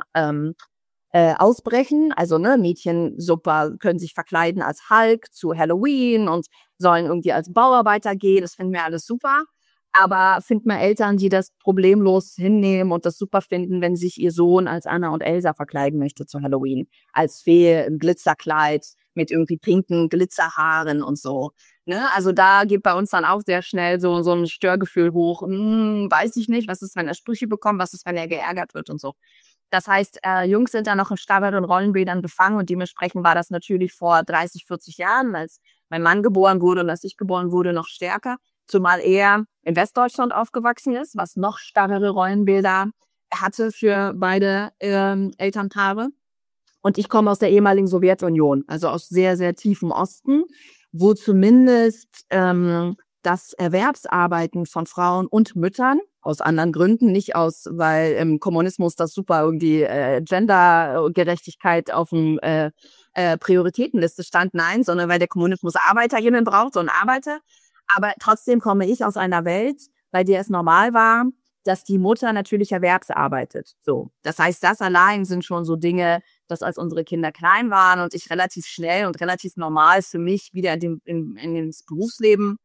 ausbrechen. Also Mädchen super können sich verkleiden als Hulk zu Halloween und sollen irgendwie als Bauarbeiter gehen. Das finden wir alles super. Aber finden wir Eltern, die das problemlos hinnehmen und das super finden, wenn sich ihr Sohn als Anna und Elsa verkleiden möchte zu Halloween. Als Fee im Glitzerkleid mit irgendwie pinken Glitzerhaaren und so. Also da geht bei uns dann auch sehr schnell so ein Störgefühl hoch. Weiß ich nicht, was ist, wenn er Sprüche bekommt, was ist, wenn er geärgert wird und so. Das heißt, Jungs sind da noch in starren Rollenbildern befangen und dementsprechend war das natürlich vor 30, 40 Jahren, als mein Mann geboren wurde und als ich geboren wurde, noch stärker. Zumal er in Westdeutschland aufgewachsen ist, was noch starrere Rollenbilder hatte für beide Elternpaare. Und ich komme aus der ehemaligen Sowjetunion, also aus sehr, sehr tiefem Osten, wo zumindest das Erwerbsarbeiten von Frauen und Müttern aus anderen Gründen, nicht weil im Kommunismus das super irgendwie Gendergerechtigkeit auf dem Prioritätenliste stand, nein, sondern weil der Kommunismus ArbeiterInnen braucht und Arbeiter. Aber trotzdem komme ich aus einer Welt, bei der es normal war, dass die Mutter natürlich erwerbsarbeitet. So. Das heißt, das allein sind schon so Dinge, dass als unsere Kinder klein waren und ich relativ schnell und relativ normal für mich wieder ins Berufsleben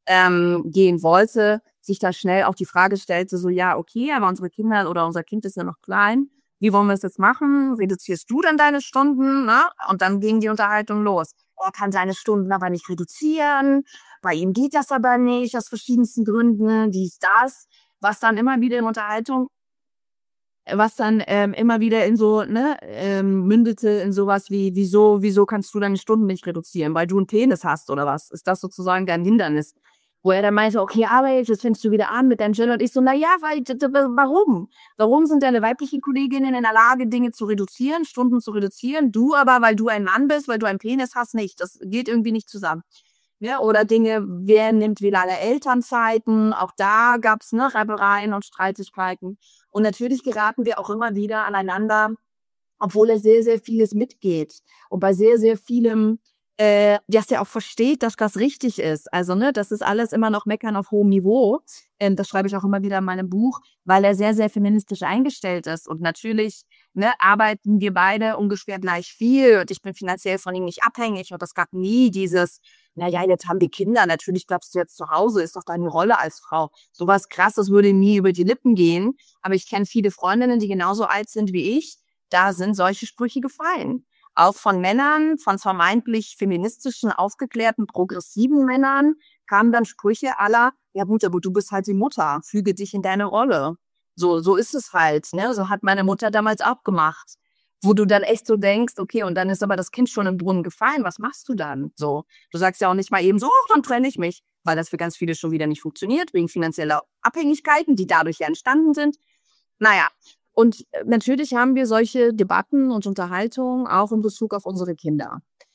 gehen wollte, sich da schnell auch die Frage stellte, so ja, okay, aber unsere Kinder oder unser Kind ist ja noch klein. Wie wollen wir es jetzt machen? Reduzierst du dann deine Stunden? Ne? Und dann ging die Unterhaltung los. Er kann seine Stunden aber nicht reduzieren. Bei ihm geht das aber nicht, aus verschiedensten Gründen, dies, das. Was dann immer wieder in Unterhaltung, was dann immer wieder in so, mündete in sowas wie, wieso kannst du deine Stunden nicht reduzieren? Weil du einen Penis hast oder was? Ist das sozusagen dein Hindernis? Wo er dann meinte, okay, aber jetzt fängst du wieder an mit deinem Gender. Und ich so, warum? Warum sind deine weiblichen Kolleginnen in der Lage, Dinge zu reduzieren, Stunden zu reduzieren? Du aber, weil du ein Mann bist, weil du einen Penis hast, nicht. Das geht irgendwie nicht zusammen. Ja, oder Dinge, wer nimmt wie lange Elternzeiten? Auch da gab's Reibereien und Streitigkeiten. Und natürlich geraten wir auch immer wieder aneinander, obwohl er sehr, sehr vieles mitgeht. Und bei sehr, sehr vielem dass er auch versteht, dass das richtig ist. Also, das ist alles immer noch Meckern auf hohem Niveau. Das schreibe ich auch immer wieder in meinem Buch, weil er sehr, sehr feministisch eingestellt ist. Und natürlich arbeiten wir beide ungefähr gleich viel. Und ich bin finanziell von ihm nicht abhängig. Und das gab nie dieses, jetzt haben wir Kinder, natürlich bleibst du jetzt zu Hause, ist doch deine Rolle als Frau. Sowas Krasses würde nie über die Lippen gehen. Aber ich kenne viele Freundinnen, die genauso alt sind wie ich. Da sind solche Sprüche gefallen. Auch von Männern, von vermeintlich feministischen, aufgeklärten, progressiven Männern kamen dann Sprüche aller, ja gut, aber du bist halt die Mutter, füge dich in deine Rolle. So ist es halt, so hat meine Mutter damals auch gemacht. Wo du dann echt so denkst, okay, und dann ist aber das Kind schon im Brunnen gefallen, was machst du dann? So, du sagst ja auch nicht mal eben so, dann trenne ich mich, weil das für ganz viele schon wieder nicht funktioniert, wegen finanzieller Abhängigkeiten, die dadurch ja entstanden sind. Und natürlich haben wir solche Debatten und Unterhaltungen auch in Bezug auf unsere Kinder.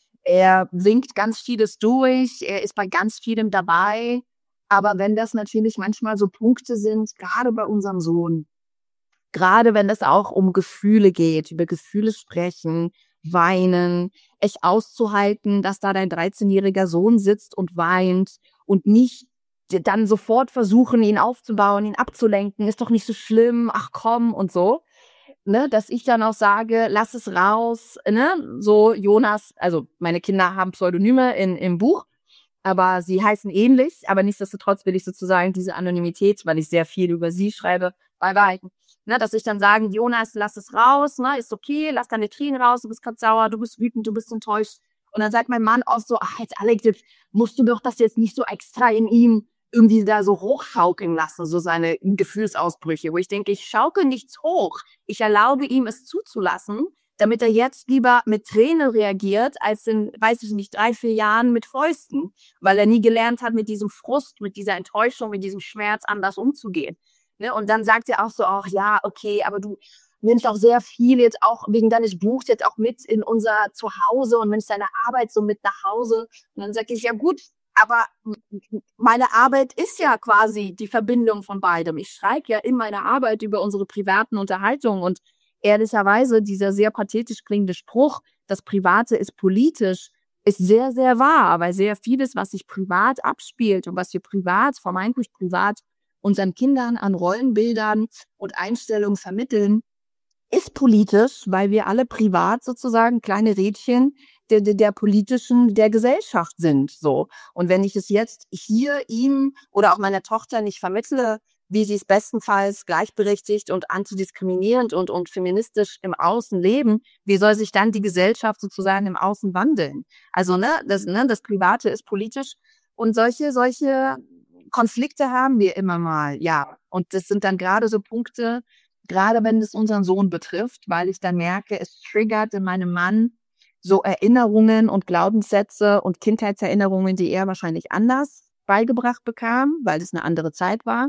Er winkt ganz vieles durch, er ist bei ganz vielem dabei. Aber wenn das natürlich manchmal so Punkte sind, gerade bei unserem Sohn, gerade wenn es auch um Gefühle geht, über Gefühle sprechen, weinen, echt auszuhalten, dass da dein 13-jähriger Sohn sitzt und weint und nicht dann sofort versuchen, ihn aufzubauen, ihn abzulenken, ist doch nicht so schlimm, ach komm und so, dass ich dann auch sage, lass es raus, so Jonas, also meine Kinder haben Pseudonyme im Buch, aber sie heißen ähnlich, aber nichtsdestotrotz will ich sozusagen diese Anonymität, weil ich sehr viel über sie schreibe, beibehalten. Dass ich dann sage, Jonas, lass es raus, ist okay, lass deine Tränen raus, du bist gerade sauer, du bist wütend, du bist enttäuscht. Und dann sagt mein Mann auch so, ach jetzt Alex, jetzt musst du doch das jetzt nicht so extra in ihm irgendwie da so hochschaukeln lassen, so seine Gefühlsausbrüche, wo ich denke, ich schaukel nichts hoch. Ich erlaube ihm, es zuzulassen, damit er jetzt lieber mit Tränen reagiert, als in, 3, 4 Jahren mit Fäusten, weil er nie gelernt hat, mit diesem Frust, mit dieser Enttäuschung, mit diesem Schmerz anders umzugehen. Und dann sagt er auch so, ach ja, okay, aber du nimmst auch sehr viel jetzt auch wegen deines Buchs jetzt auch mit in unser Zuhause und nimmst deine Arbeit so mit nach Hause. Und dann sage ich, ja gut, aber meine Arbeit ist ja quasi die Verbindung von beidem. Ich schreibe ja in meiner Arbeit über unsere privaten Unterhaltungen und ehrlicherweise dieser sehr pathetisch klingende Spruch, das Private ist politisch, ist sehr, sehr wahr, weil sehr vieles, was sich privat abspielt und was wir privat, vermeintlich privat, unseren Kindern an Rollenbildern und Einstellungen vermitteln, ist politisch, weil wir alle privat sozusagen kleine Rädchen der politischen, der Gesellschaft sind, so. Und wenn ich es jetzt hier ihm oder auch meiner Tochter nicht vermittle, wie sie es bestenfalls gleichberechtigt und antidiskriminierend und feministisch im Außen leben, wie soll sich dann die Gesellschaft sozusagen im Außen wandeln? Also, das Private ist politisch und solche Konflikte haben wir immer mal, ja. Und das sind dann gerade so Punkte, gerade wenn es unseren Sohn betrifft, weil ich dann merke, es triggert in meinem Mann so Erinnerungen und Glaubenssätze und Kindheitserinnerungen, die er wahrscheinlich anders beigebracht bekam, weil es eine andere Zeit war.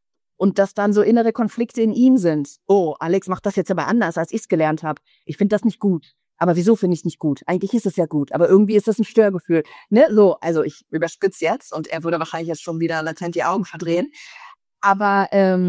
Und dass dann so innere Konflikte in ihm sind. Oh, Alex macht das jetzt aber anders, als ich es gelernt habe. Ich finde das nicht gut. Aber wieso finde ich es nicht gut? Eigentlich ist es ja gut, aber irgendwie ist das ein Störgefühl. So, also ich überspitze jetzt und er würde wahrscheinlich jetzt schon wieder latent die Augen verdrehen. Aber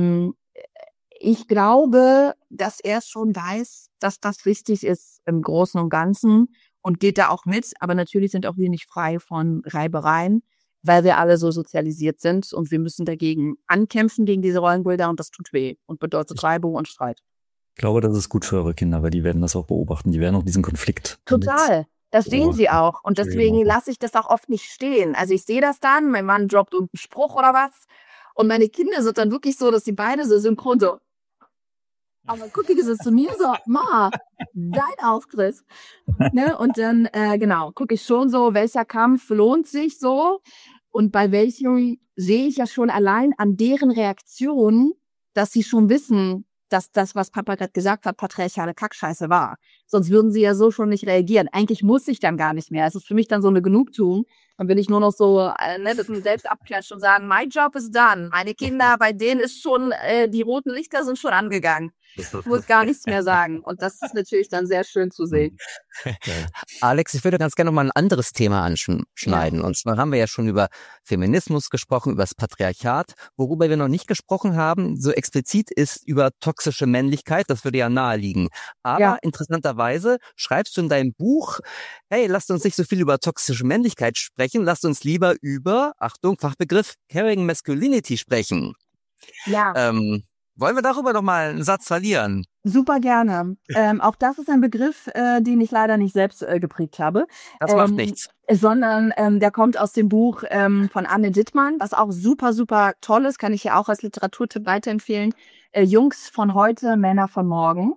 ich glaube, dass er schon weiß, dass das wichtig ist im Großen und Ganzen und geht da auch mit. Aber natürlich sind auch wir nicht frei von Reibereien. weil wir alle so sozialisiert sind und wir müssen dagegen ankämpfen, gegen diese Rollenbilder und das tut weh und bedeutet Reibung und Streit. Ich glaube, das ist gut für eure Kinder, weil die werden das auch beobachten. Die werden auch diesen Konflikt. Total. Das sehen sie auch. Und deswegen lasse ich das auch oft nicht stehen. Also ich sehe das dann, mein Mann droppt irgendeinen Spruch oder was. Und meine Kinder sind dann wirklich so, dass die beide so synchron so. Aber dann gucken sie zu mir so, Ma, dein Auftritt. Ne? Und dann, genau, gucke ich schon so, welcher Kampf lohnt sich so. Und bei welchem sehe ich ja schon allein an deren Reaktion, dass sie schon wissen, dass das, was Papa gerade gesagt hat, patriarchale Kackscheiße war. Sonst würden sie ja so schon nicht reagieren. Eigentlich muss ich dann gar nicht mehr. Es ist für mich dann so eine Genugtuung. Dann will ich nur noch so das selbst abklatschen und sagen, my job is done. Meine Kinder, bei denen ist schon, die roten Lichter sind schon angegangen. Ich muss gar nichts mehr sagen. Und das ist natürlich dann sehr schön zu sehen. Alex, ich würde ganz gerne noch mal ein anderes Thema anschneiden. Ja. Und zwar haben wir ja schon über Feminismus gesprochen, über das Patriarchat. Worüber wir noch nicht gesprochen haben, so explizit, ist über toxische Männlichkeit. Das würde ja naheliegen. Aber interessanterweise schreibst du in deinem Buch, hey, lasst uns nicht so viel über toxische Männlichkeit sprechen, lasst uns lieber über, Achtung, Fachbegriff, Caring Masculinity sprechen. Ja. Wollen wir darüber noch mal einen Satz verlieren? Super gerne. Auch das ist ein Begriff, den ich leider nicht selbst geprägt habe. Das macht nichts. Sondern der kommt aus dem Buch von Anne Dittmann, was auch super, super toll ist, kann ich ja auch als Literaturtipp weiterempfehlen. Jungs von heute, Männer von morgen.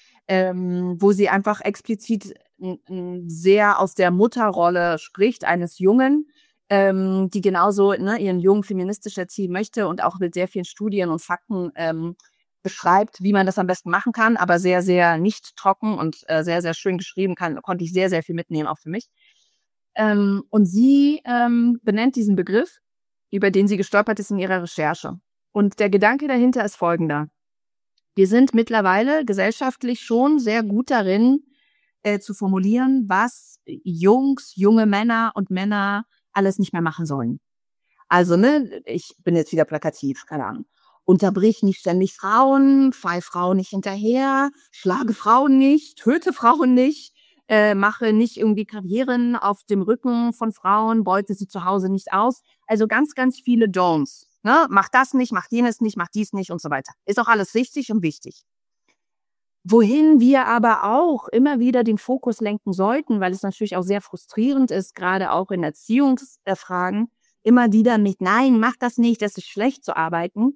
Wo sie einfach explizit sehr aus der Mutterrolle spricht, eines Jungen, die genauso ihren Jungen feministisch erziehen möchte und auch mit sehr vielen Studien und Fakten beschreibt, wie man das am besten machen kann, aber sehr, sehr nicht trocken und sehr, sehr schön geschrieben konnte ich sehr, sehr viel mitnehmen, auch für mich. Und sie benennt diesen Begriff, über den sie gestolpert ist in ihrer Recherche. Und der Gedanke dahinter ist folgender. Wir sind mittlerweile gesellschaftlich schon sehr gut darin, zu formulieren, was Jungs, junge Männer und Männer alles nicht mehr machen sollen. Also, ich bin jetzt wieder plakativ, keine Ahnung. Unterbrich nicht ständig Frauen, fall Frauen nicht hinterher, schlage Frauen nicht, töte Frauen nicht, mache nicht irgendwie Karrieren auf dem Rücken von Frauen, beute sie zu Hause nicht aus. Also ganz, ganz viele Don'ts. Ne? Mach das nicht, mach jenes nicht, mach dies nicht und so weiter. Ist auch alles richtig und wichtig. Wohin wir aber auch immer wieder den Fokus lenken sollten, weil es natürlich auch sehr frustrierend ist, gerade auch in Erziehungsfragen, immer wieder mit Nein, mach das nicht, das ist schlecht zu arbeiten,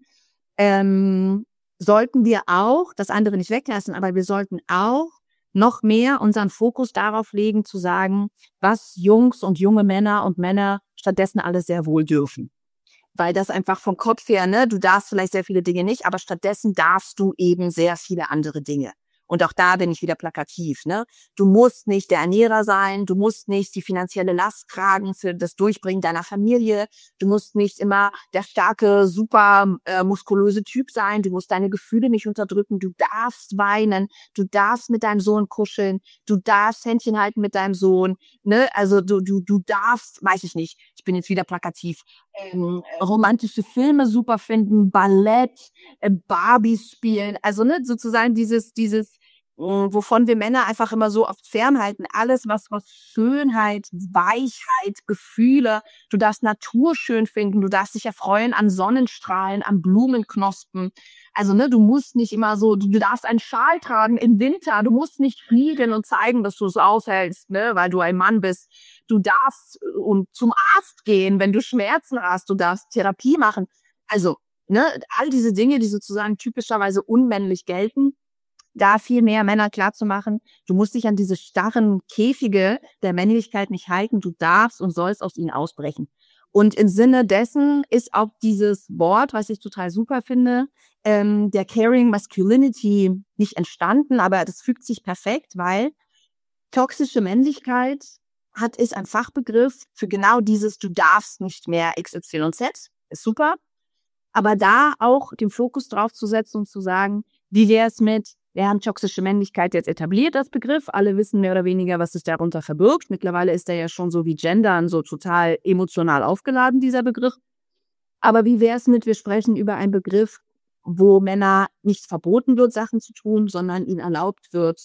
sollten wir auch, das andere nicht weglassen, aber wir sollten auch noch mehr unseren Fokus darauf legen, zu sagen, was Jungs und junge Männer und Männer stattdessen alles sehr wohl dürfen. Weil das einfach vom Kopf her, du darfst vielleicht sehr viele Dinge nicht, aber stattdessen darfst du eben sehr viele andere Dinge. Und auch da bin ich wieder plakativ, Du musst nicht der Ernährer sein, du musst nicht die finanzielle Last tragen für das Durchbringen deiner Familie, du musst nicht immer der starke, super muskulöse Typ sein, du musst deine Gefühle nicht unterdrücken, du darfst weinen, du darfst mit deinem Sohn kuscheln, du darfst Händchen halten mit deinem Sohn, Also du darfst, weiß ich nicht, ich bin jetzt wieder plakativ, romantische Filme super finden, Ballett, Barbies spielen, also sozusagen dieses wovon wir Männer einfach immer so oft fernhalten, alles was Schönheit, Weichheit, Gefühle, du darfst Natur schön finden, du darfst dich erfreuen an Sonnenstrahlen, an Blumenknospen, also du musst nicht immer so, du darfst einen Schal tragen im Winter, du musst nicht fliegen und zeigen, dass du es aushältst, weil du ein Mann bist. Du darfst zum Arzt gehen, wenn du Schmerzen hast. Du darfst Therapie machen. Also, all diese Dinge, die sozusagen typischerweise unmännlich gelten, da viel mehr Männer klarzumachen. Du musst dich an diese starren Käfige der Männlichkeit nicht halten. Du darfst und sollst aus ihnen ausbrechen. Und im Sinne dessen ist auch dieses Wort, was ich total super finde, der Caring Masculinity nicht entstanden, aber das fügt sich perfekt, weil toxische Männlichkeit ist ein Fachbegriff für genau dieses, du darfst nicht mehr XYZ, ist super. Aber da auch den Fokus drauf zu setzen und zu sagen, wie wäre es mit, wir haben toxische Männlichkeit jetzt etabliert, das Begriff. Alle wissen mehr oder weniger, was sich darunter verbirgt. Mittlerweile ist er ja schon so wie Gendern so total emotional aufgeladen, dieser Begriff. Aber wie wäre es mit, wir sprechen über einen Begriff, wo Männer nicht verboten wird, Sachen zu tun, sondern ihnen erlaubt wird,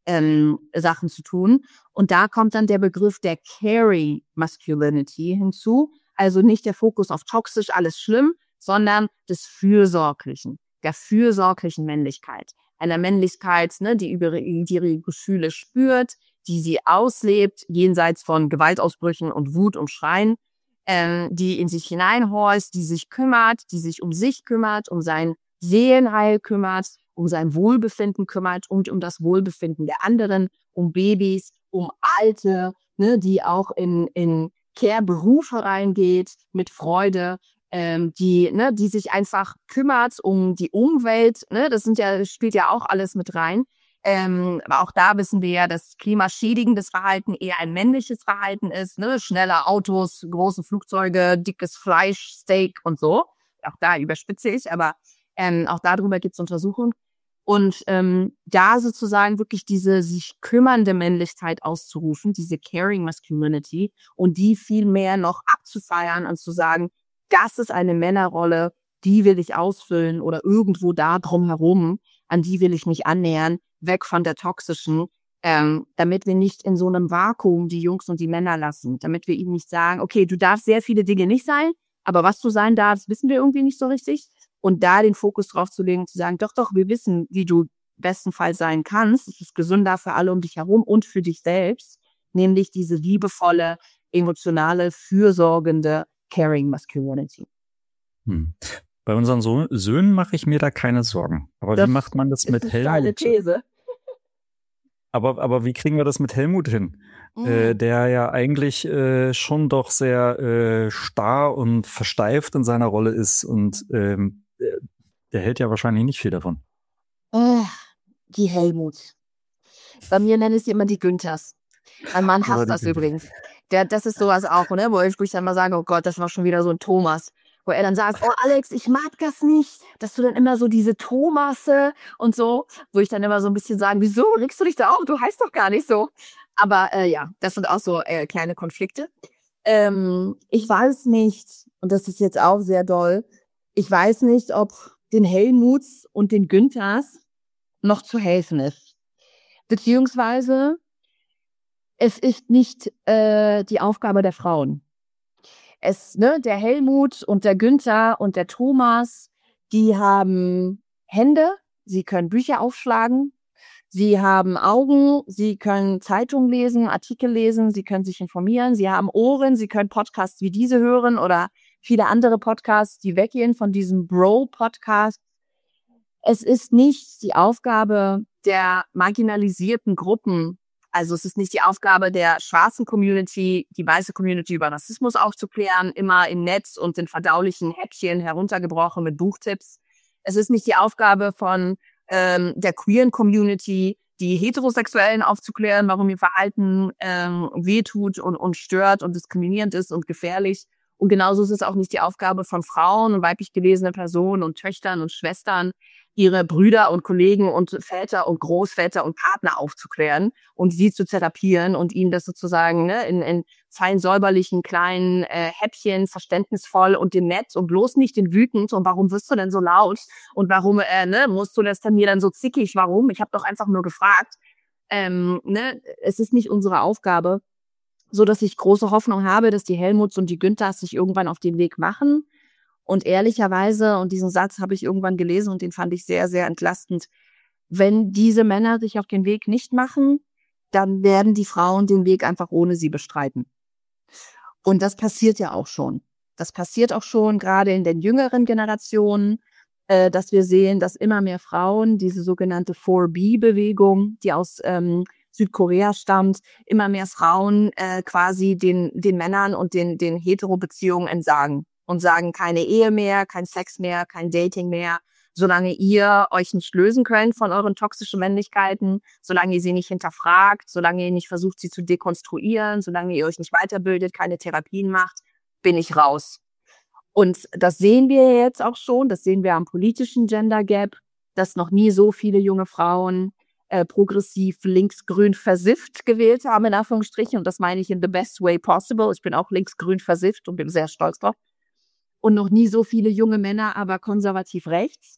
Sachen zu tun. Und da kommt dann der Begriff der Caring Masculinity hinzu. Also nicht der Fokus auf toxisch, alles schlimm, sondern des Fürsorglichen, der fürsorglichen Männlichkeit. Einer Männlichkeit, ne, die ihre Gefühle spürt, die sie auslebt, jenseits von Gewaltausbrüchen und Wut und Schreien, die in sich hineinhorcht, die sich kümmert, die sich um sich kümmert, um sein Seelenheil kümmert, um sein Wohlbefinden kümmert und um das Wohlbefinden der anderen, um Babys, um Alte, ne, die auch in Care-Berufe reingeht mit Freude, die sich einfach kümmert um die Umwelt, ne, das spielt ja auch alles mit rein. Aber auch da wissen wir ja, dass klimaschädigendes Verhalten eher ein männliches Verhalten ist, ne, schnelle Autos, große Flugzeuge, dickes Fleisch, Steak und so. Auch da überspitze ich, aber auch darüber gibt es Untersuchungen. Und da sozusagen wirklich diese sich kümmernde Männlichkeit auszurufen, diese caring masculinity und die viel mehr noch abzufeiern und zu sagen, das ist eine Männerrolle, die will ich ausfüllen oder irgendwo da drumherum, an die will ich mich annähern, weg von der toxischen, damit wir nicht in so einem Vakuum die Jungs und die Männer lassen, damit wir ihnen nicht sagen, okay, du darfst sehr viele Dinge nicht sein, aber was du sein darfst, wissen wir irgendwie nicht so richtig. Und da den Fokus drauf zu legen, zu sagen, doch, wir wissen, wie du bestenfalls sein kannst. Es ist gesünder für alle um dich herum und für dich selbst, nämlich diese liebevolle, emotionale, fürsorgende, caring masculinity. Bei unseren Söhnen mache ich mir da keine Sorgen. Aber wie macht man das mit Helmut? Deine These. Aber wie kriegen wir das mit Helmut hin? Der ja eigentlich schon doch sehr starr und versteift in seiner Rolle ist und der hält ja wahrscheinlich nicht viel davon. Die Helmut. Bei mir nenne ich sie immer die Günthers. Mein Mann hasst das übrigens. Das ist sowas auch, ne? Wo ich dann mal sage, oh Gott, das war schon wieder so ein Thomas. Wo er dann sagt, oh Alex, ich mag das nicht, dass du dann immer so diese Thomasse und so, wo ich dann immer so ein bisschen sage, wieso regst du dich da auf? Du heißt doch gar nicht so. Aber ja, das sind auch so kleine Konflikte. Ich weiß nicht, und das ist jetzt auch sehr doll, ich weiß nicht, ob den Helmuts und den Günthers noch zu helfen ist. Beziehungsweise es ist nicht die Aufgabe der Frauen. Der Helmut und der Günther und der Thomas, die haben Hände, sie können Bücher aufschlagen, sie haben Augen, sie können Zeitungen lesen, Artikel lesen, sie können sich informieren, sie haben Ohren, sie können Podcasts wie diese hören oder viele andere Podcasts, die weggehen von diesem Bro-Podcast. Es ist nicht die Aufgabe der marginalisierten Gruppen, also es ist nicht die Aufgabe der schwarzen Community, die weiße Community über Rassismus aufzuklären, immer im Netz und in verdaulichen Häppchen heruntergebrochen mit Buchtipps. Es ist nicht die Aufgabe von der queeren Community, die Heterosexuellen aufzuklären, warum ihr Verhalten wehtut und stört und diskriminierend ist und gefährlich. Und genauso ist es auch nicht die Aufgabe von Frauen und weiblich gelesene Personen und Töchtern und Schwestern, ihre Brüder und Kollegen und Väter und Großväter und Partner aufzuklären und sie zu therapieren und ihnen das sozusagen in fein säuberlichen kleinen Häppchen verständnisvoll und den nett und bloß nicht den wütend und warum wirst du denn so laut und warum musst du das dann mir dann so zickig, warum? Ich habe doch einfach nur gefragt. Es ist nicht unsere Aufgabe, so dass ich große Hoffnung habe, dass die Helmuts und die Günthers sich irgendwann auf den Weg machen. Und ehrlicherweise, und diesen Satz habe ich irgendwann gelesen und den fand ich sehr, sehr entlastend, wenn diese Männer sich auf den Weg nicht machen, dann werden die Frauen den Weg einfach ohne sie bestreiten. Und das passiert ja auch schon. Das passiert auch schon gerade in den jüngeren Generationen, dass wir sehen, dass immer mehr Frauen diese sogenannte 4B-Bewegung, die aus Südkorea stammt, immer mehr Frauen quasi den Männern und den Hetero-Beziehungen entsagen. Und sagen, keine Ehe mehr, kein Sex mehr, kein Dating mehr, solange ihr euch nicht lösen könnt von euren toxischen Männlichkeiten, solange ihr sie nicht hinterfragt, solange ihr nicht versucht, sie zu dekonstruieren, solange ihr euch nicht weiterbildet, keine Therapien macht, bin ich raus. Und das sehen wir jetzt auch schon, das sehen wir am politischen Gender Gap, dass noch nie so viele junge Frauen progressiv linksgrün versifft gewählt haben, in Anführungsstrichen. Und das meine ich in the best way possible. Ich bin auch linksgrün versifft und bin sehr stolz drauf. Und noch nie so viele junge Männer, aber konservativ rechts.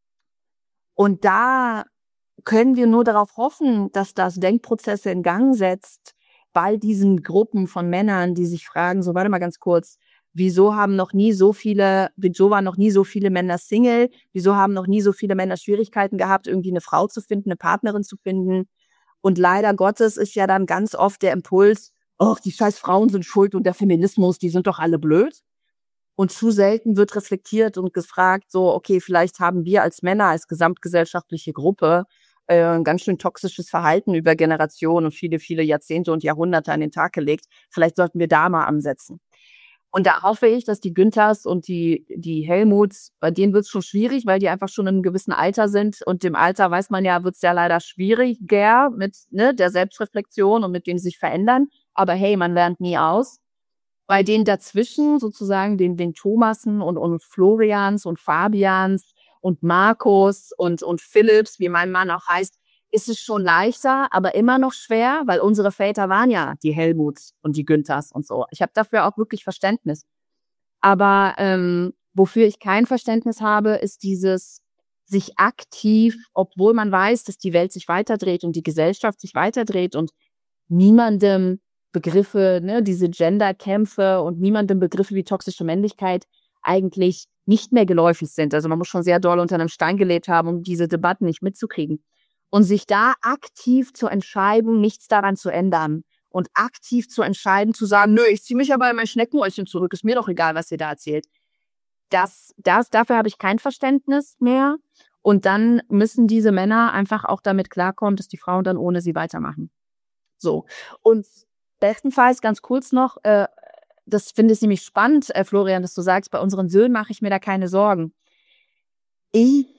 Und da können wir nur darauf hoffen, dass das Denkprozesse in Gang setzt, bei diesen Gruppen von Männern, die sich fragen, so warte mal ganz kurz, wieso waren noch nie so viele Männer Single, wieso haben noch nie so viele Männer Schwierigkeiten gehabt, irgendwie eine Frau zu finden, eine Partnerin zu finden. Und leider Gottes ist ja dann ganz oft der Impuls, ach, die scheiß Frauen sind schuld und der Feminismus, die sind doch alle blöd. Und zu selten wird reflektiert und gefragt, so, okay, vielleicht haben wir als Männer, als gesamtgesellschaftliche Gruppe ein ganz schön toxisches Verhalten über Generationen und viele, viele Jahrzehnte und Jahrhunderte an den Tag gelegt. Vielleicht sollten wir da mal ansetzen. Und da hoffe ich, dass die Günthers und die Helmuts, bei denen wird es schon schwierig, weil die einfach schon in einem gewissen Alter sind. Und dem Alter, weiß man ja, wird es ja leider schwieriger mit der Selbstreflexion und mit dem sich verändern. Aber hey, man lernt nie aus. Bei denen dazwischen, sozusagen den Thomasen und Florians und Fabians und Markus und Philipps, wie mein Mann auch heißt, ist es schon leichter, aber immer noch schwer, weil unsere Väter waren ja die Helmuts und die Günthers und so. Ich habe dafür auch wirklich Verständnis. Aber wofür ich kein Verständnis habe, ist dieses sich aktiv, obwohl man weiß, dass die Welt sich weiterdreht und die Gesellschaft sich weiterdreht und niemandem Begriffe, diese Genderkämpfe und niemandem Begriffe wie toxische Männlichkeit eigentlich nicht mehr geläufig sind. Also man muss schon sehr doll unter einem Stein gelebt haben, um diese Debatten nicht mitzukriegen. Und sich da aktiv zu entscheiden, nichts daran zu ändern und aktiv zu entscheiden, zu sagen, nö, ich ziehe mich aber in mein Schneckenhäuschen zurück, ist mir doch egal, was ihr da erzählt. Dafür habe ich kein Verständnis mehr. Und dann müssen diese Männer einfach auch damit klarkommen, dass die Frauen dann ohne sie weitermachen. So. Und bestenfalls ganz kurz noch, das finde ich nämlich spannend, Florian, dass du sagst, bei unseren Söhnen mache ich mir da keine Sorgen. Ich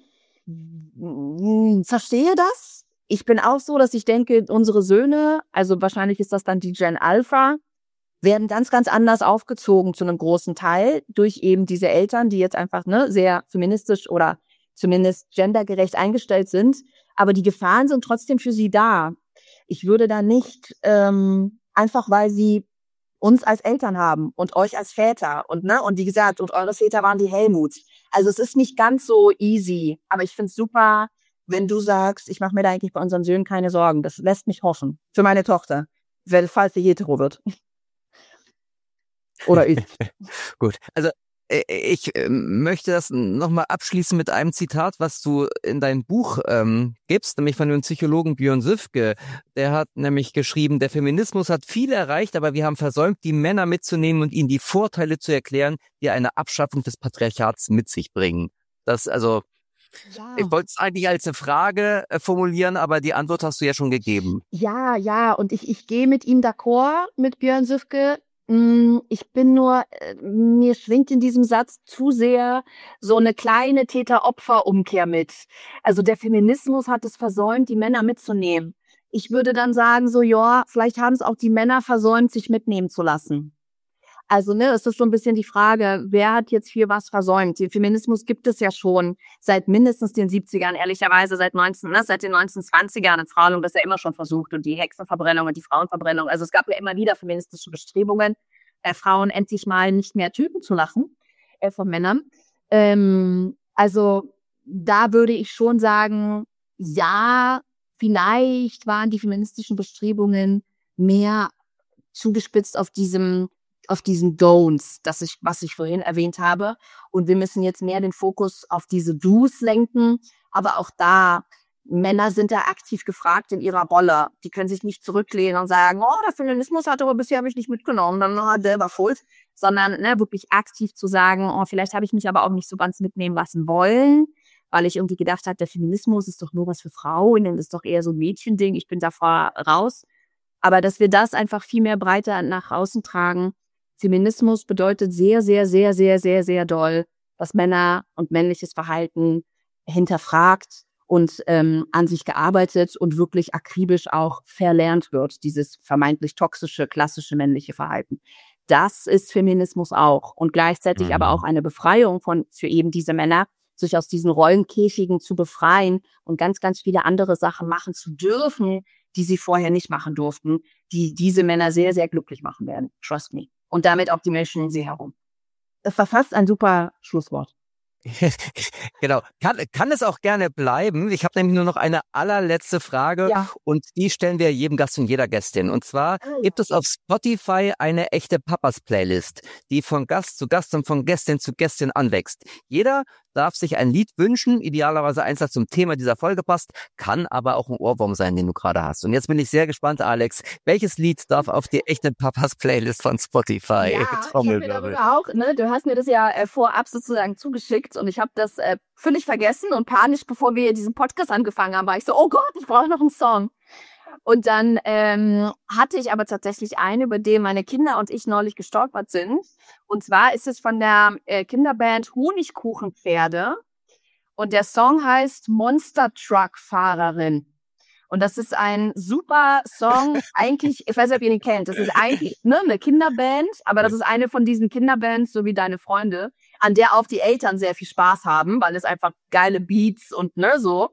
verstehe das. Ich bin auch so, dass ich denke, unsere Söhne, also wahrscheinlich ist das dann die Gen Alpha, werden ganz, ganz anders aufgezogen zu einem großen Teil durch eben diese Eltern, die jetzt einfach sehr feministisch oder zumindest gendergerecht eingestellt sind. Aber die Gefahren sind trotzdem für sie da. Ich würde da nicht einfach, weil sie uns als Eltern haben und euch als Väter und wie gesagt, und eure Väter waren die Helmuts. Also es ist nicht ganz so easy, aber ich finde es super, wenn du sagst, ich mache mir da eigentlich bei unseren Söhnen keine Sorgen. Das lässt mich hoffen. Für meine Tochter, falls sie hetero wird. Oder ich. Gut, also ich möchte das nochmal abschließen mit einem Zitat, was du in deinem Buch gibst, nämlich von dem Psychologen Björn Süfke. Der hat nämlich geschrieben, der Feminismus hat viel erreicht, aber wir haben versäumt, die Männer mitzunehmen und ihnen die Vorteile zu erklären, die eine Abschaffung des Patriarchats mit sich bringen. Ich wollte es eigentlich als eine Frage formulieren, aber die Antwort hast du ja schon gegeben. Ja, und ich gehe mit ihm d'accord, mit Björn Süfke. Ich bin nur, mir schwingt in diesem Satz zu sehr so eine kleine Täter-Opfer-Umkehr mit. Also der Feminismus hat es versäumt, die Männer mitzunehmen. Ich würde dann sagen so, ja, vielleicht haben es auch die Männer versäumt, sich mitnehmen zu lassen. Also, es ist schon ein bisschen die Frage, wer hat jetzt hier was versäumt? Den Feminismus gibt es ja schon seit mindestens den 70ern, ehrlicherweise seit den 1920ern. Frauen haben das ja immer schon versucht und die Hexenverbrennung und die Frauenverbrennung. Also es gab ja immer wieder feministische Bestrebungen, Frauen endlich mal nicht mehr töten zu lassen von Männern. Also da würde ich schon sagen, ja, vielleicht waren die feministischen Bestrebungen mehr zugespitzt auf diesen Don'ts, was ich vorhin erwähnt habe. Und wir müssen jetzt mehr den Fokus auf diese Do's lenken. Aber auch da, Männer sind da aktiv gefragt in ihrer Rolle. Die können sich nicht zurücklehnen und sagen, oh, der Feminismus hat aber bisher mich nicht mitgenommen, dann der war schuld. Sondern wirklich aktiv zu sagen, oh, vielleicht habe ich mich aber auch nicht so ganz mitnehmen lassen wollen, weil ich irgendwie gedacht habe, der Feminismus ist doch nur was für Frauen, das ist doch eher so ein Mädchending, ich bin davor raus. Aber dass wir das einfach viel mehr breiter nach außen tragen. Feminismus bedeutet sehr, sehr, sehr, sehr, sehr, sehr doll, dass Männer und männliches Verhalten hinterfragt und an sich gearbeitet und wirklich akribisch auch verlernt wird, dieses vermeintlich toxische, klassische männliche Verhalten. Das ist Feminismus auch und gleichzeitig aber auch eine Befreiung für eben diese Männer, sich aus diesen Rollenkäfigen zu befreien und ganz, ganz viele andere Sachen machen zu dürfen, die sie vorher nicht machen durften, die diese Männer sehr, sehr glücklich machen werden. Trust me. Und damit auch die Menschen um sie herum. Das war fast ein super Schlusswort. Genau. Kann es auch gerne bleiben. Ich habe nämlich nur noch eine allerletzte Frage und die stellen wir jedem Gast und jeder Gästin. Und zwar gibt es auf Spotify eine echte Papas-Playlist, die von Gast zu Gast und von Gästin zu Gästin anwächst. Jeder darf sich ein Lied wünschen, idealerweise eins, das zum Thema dieser Folge passt, kann aber auch ein Ohrwurm sein, den du gerade hast. Und jetzt bin ich sehr gespannt, Alex, welches Lied darf auf die echte Papas-Playlist von Spotify? Ja, ich hab mir darüber auch, ne, du hast mir das ja vorab sozusagen zugeschickt und ich habe das völlig vergessen und panisch, bevor wir diesen Podcast angefangen haben, war ich so, oh Gott, ich brauche noch einen Song. Und dann hatte ich aber tatsächlich einen, über den meine Kinder und ich neulich gestolpert sind. Und zwar ist es von der Kinderband Honigkuchenpferde. Und der Song heißt Monster Truck Fahrerin. Und das ist ein super Song, eigentlich, ich weiß nicht, ob ihr ihn kennt, das ist eigentlich eine Kinderband, aber das ist eine von diesen Kinderbands, so wie Deine Freunde, an der auch die Eltern sehr viel Spaß haben, weil es einfach geile Beats und so.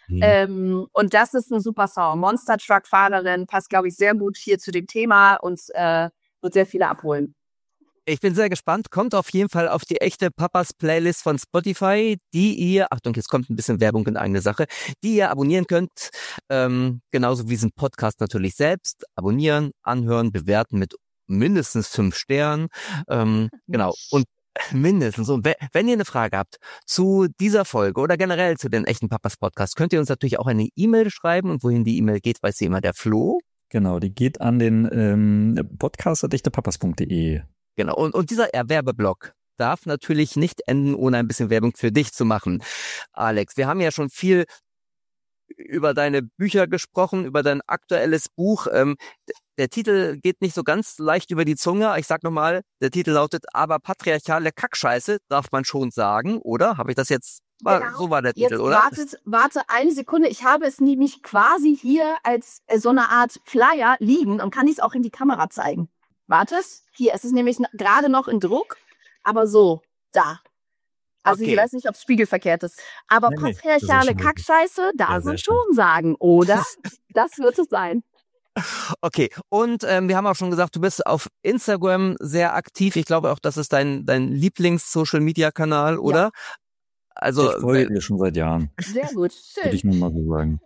Und das ist ein super Song. Monster Truck Fahrerin passt, glaube ich, sehr gut hier zu dem Thema und wird sehr viele abholen. Ich bin sehr gespannt. Kommt auf jeden Fall auf die echte Papas Playlist von Spotify, die ihr, Achtung, jetzt kommt ein bisschen Werbung in eigene Sache, die ihr abonnieren könnt. Genauso wie diesen Podcast natürlich selbst. Abonnieren, anhören, bewerten mit mindestens 5 Sternen. Genau. Und mindestens. Und wenn ihr eine Frage habt zu dieser Folge oder generell zu den echten Papas Podcast, könnt ihr uns natürlich auch eine E-Mail schreiben. Und wohin die E-Mail geht, weiß immer der Flo. Genau, die geht an den podcast@echtepapas.de. Genau, und dieser Werbeblock darf natürlich nicht enden, ohne ein bisschen Werbung für dich zu machen. Alex, wir haben ja schon viel über deine Bücher gesprochen, über dein aktuelles Buch. Der Titel geht nicht so ganz leicht über die Zunge. Ich sag nochmal, der Titel lautet, aber patriarchale Kackscheiße darf man schon sagen, oder? Habe ich das jetzt? Genau. So war der Titel, jetzt oder? Warte eine Sekunde. Ich habe es nämlich quasi hier als so eine Art Flyer liegen und kann es auch in die Kamera zeigen. Wartest? Hier, es ist nämlich gerade noch in Druck, aber so, da. Also Okay. ich weiß nicht, ob es spiegelverkehrt ist. Aber Nee, patriarchale Kackscheiße darf man schon sagen, oder? Das wird es sein. Okay, und wir haben auch schon gesagt, du bist auf Instagram sehr aktiv. Ich glaube auch, das ist dein Lieblings-Social-Media-Kanal, oder? Also, Ich folge dir schon seit Jahren, Sehr gut, würde ich schön. nur mal so sagen.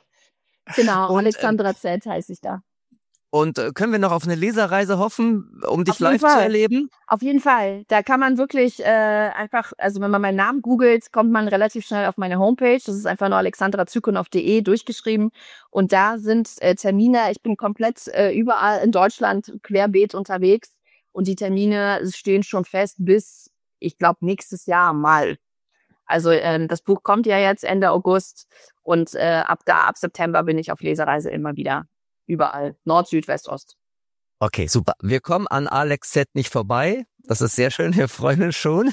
Genau, Und, Alexandra Z heiße ich da. und können wir noch auf eine Leserreise hoffen, um dich Auf jeden live zu Fall. erleben? Auf jeden Fall. Da kann man wirklich einfach, also wenn man meinen Namen googelt, kommt man relativ schnell auf meine Homepage. Das ist einfach nur alexandrazykonow.de durchgeschrieben. Und da sind Termine, ich bin komplett überall in Deutschland querbeet unterwegs. Und die Termine stehen schon fest bis, ich glaube, nächstes Jahr mal. Also das Buch kommt ja jetzt Ende August. Und ab September bin ich auf Lesereise immer wieder. Überall. Nord, Süd, West, Ost. Okay, super. Wir kommen an Alex Z nicht vorbei. Das ist sehr schön. Wir freuen uns schon.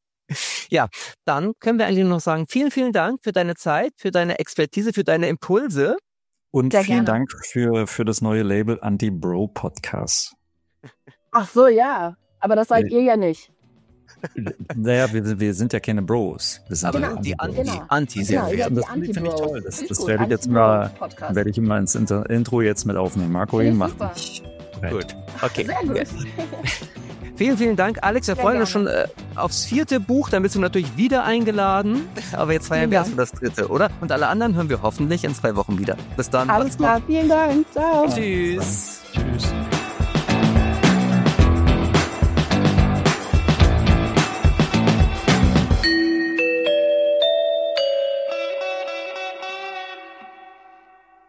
Ja, dann können wir eigentlich nur noch sagen, vielen, vielen Dank für deine Zeit, für deine Expertise, für deine Impulse. Und Sehr vielen gerne. Dank für das neue Label Anti-Bro Podcast. Ach so, ja. Aber das seid ihr ja nicht. Naja, wir sind ja keine Bros. Wir sind Aber ja die Anti-Bros. Anti sehr Genau, fair. ja. Und das die finde ich Anti-Bros. toll. Das Finde ich gut. werde ich jetzt mal, Anti-Bros-Podcast. werde ich immer ins Intro jetzt mit aufnehmen. Marco, Finde ihn ich macht super. nicht. Gut. Okay. Sehr gut. Vielen, vielen Dank, Alex. Wir Sehr freuen uns schon aufs 4. Buch. Dann bist du natürlich wieder eingeladen. Aber jetzt feiern Vielen wir erst Dank. für das 3., oder? Und alle anderen hören wir hoffentlich in 2 Wochen wieder. Bis dann. Alles klar, vielen Dank. Ciao. Tschüss. Tschüss.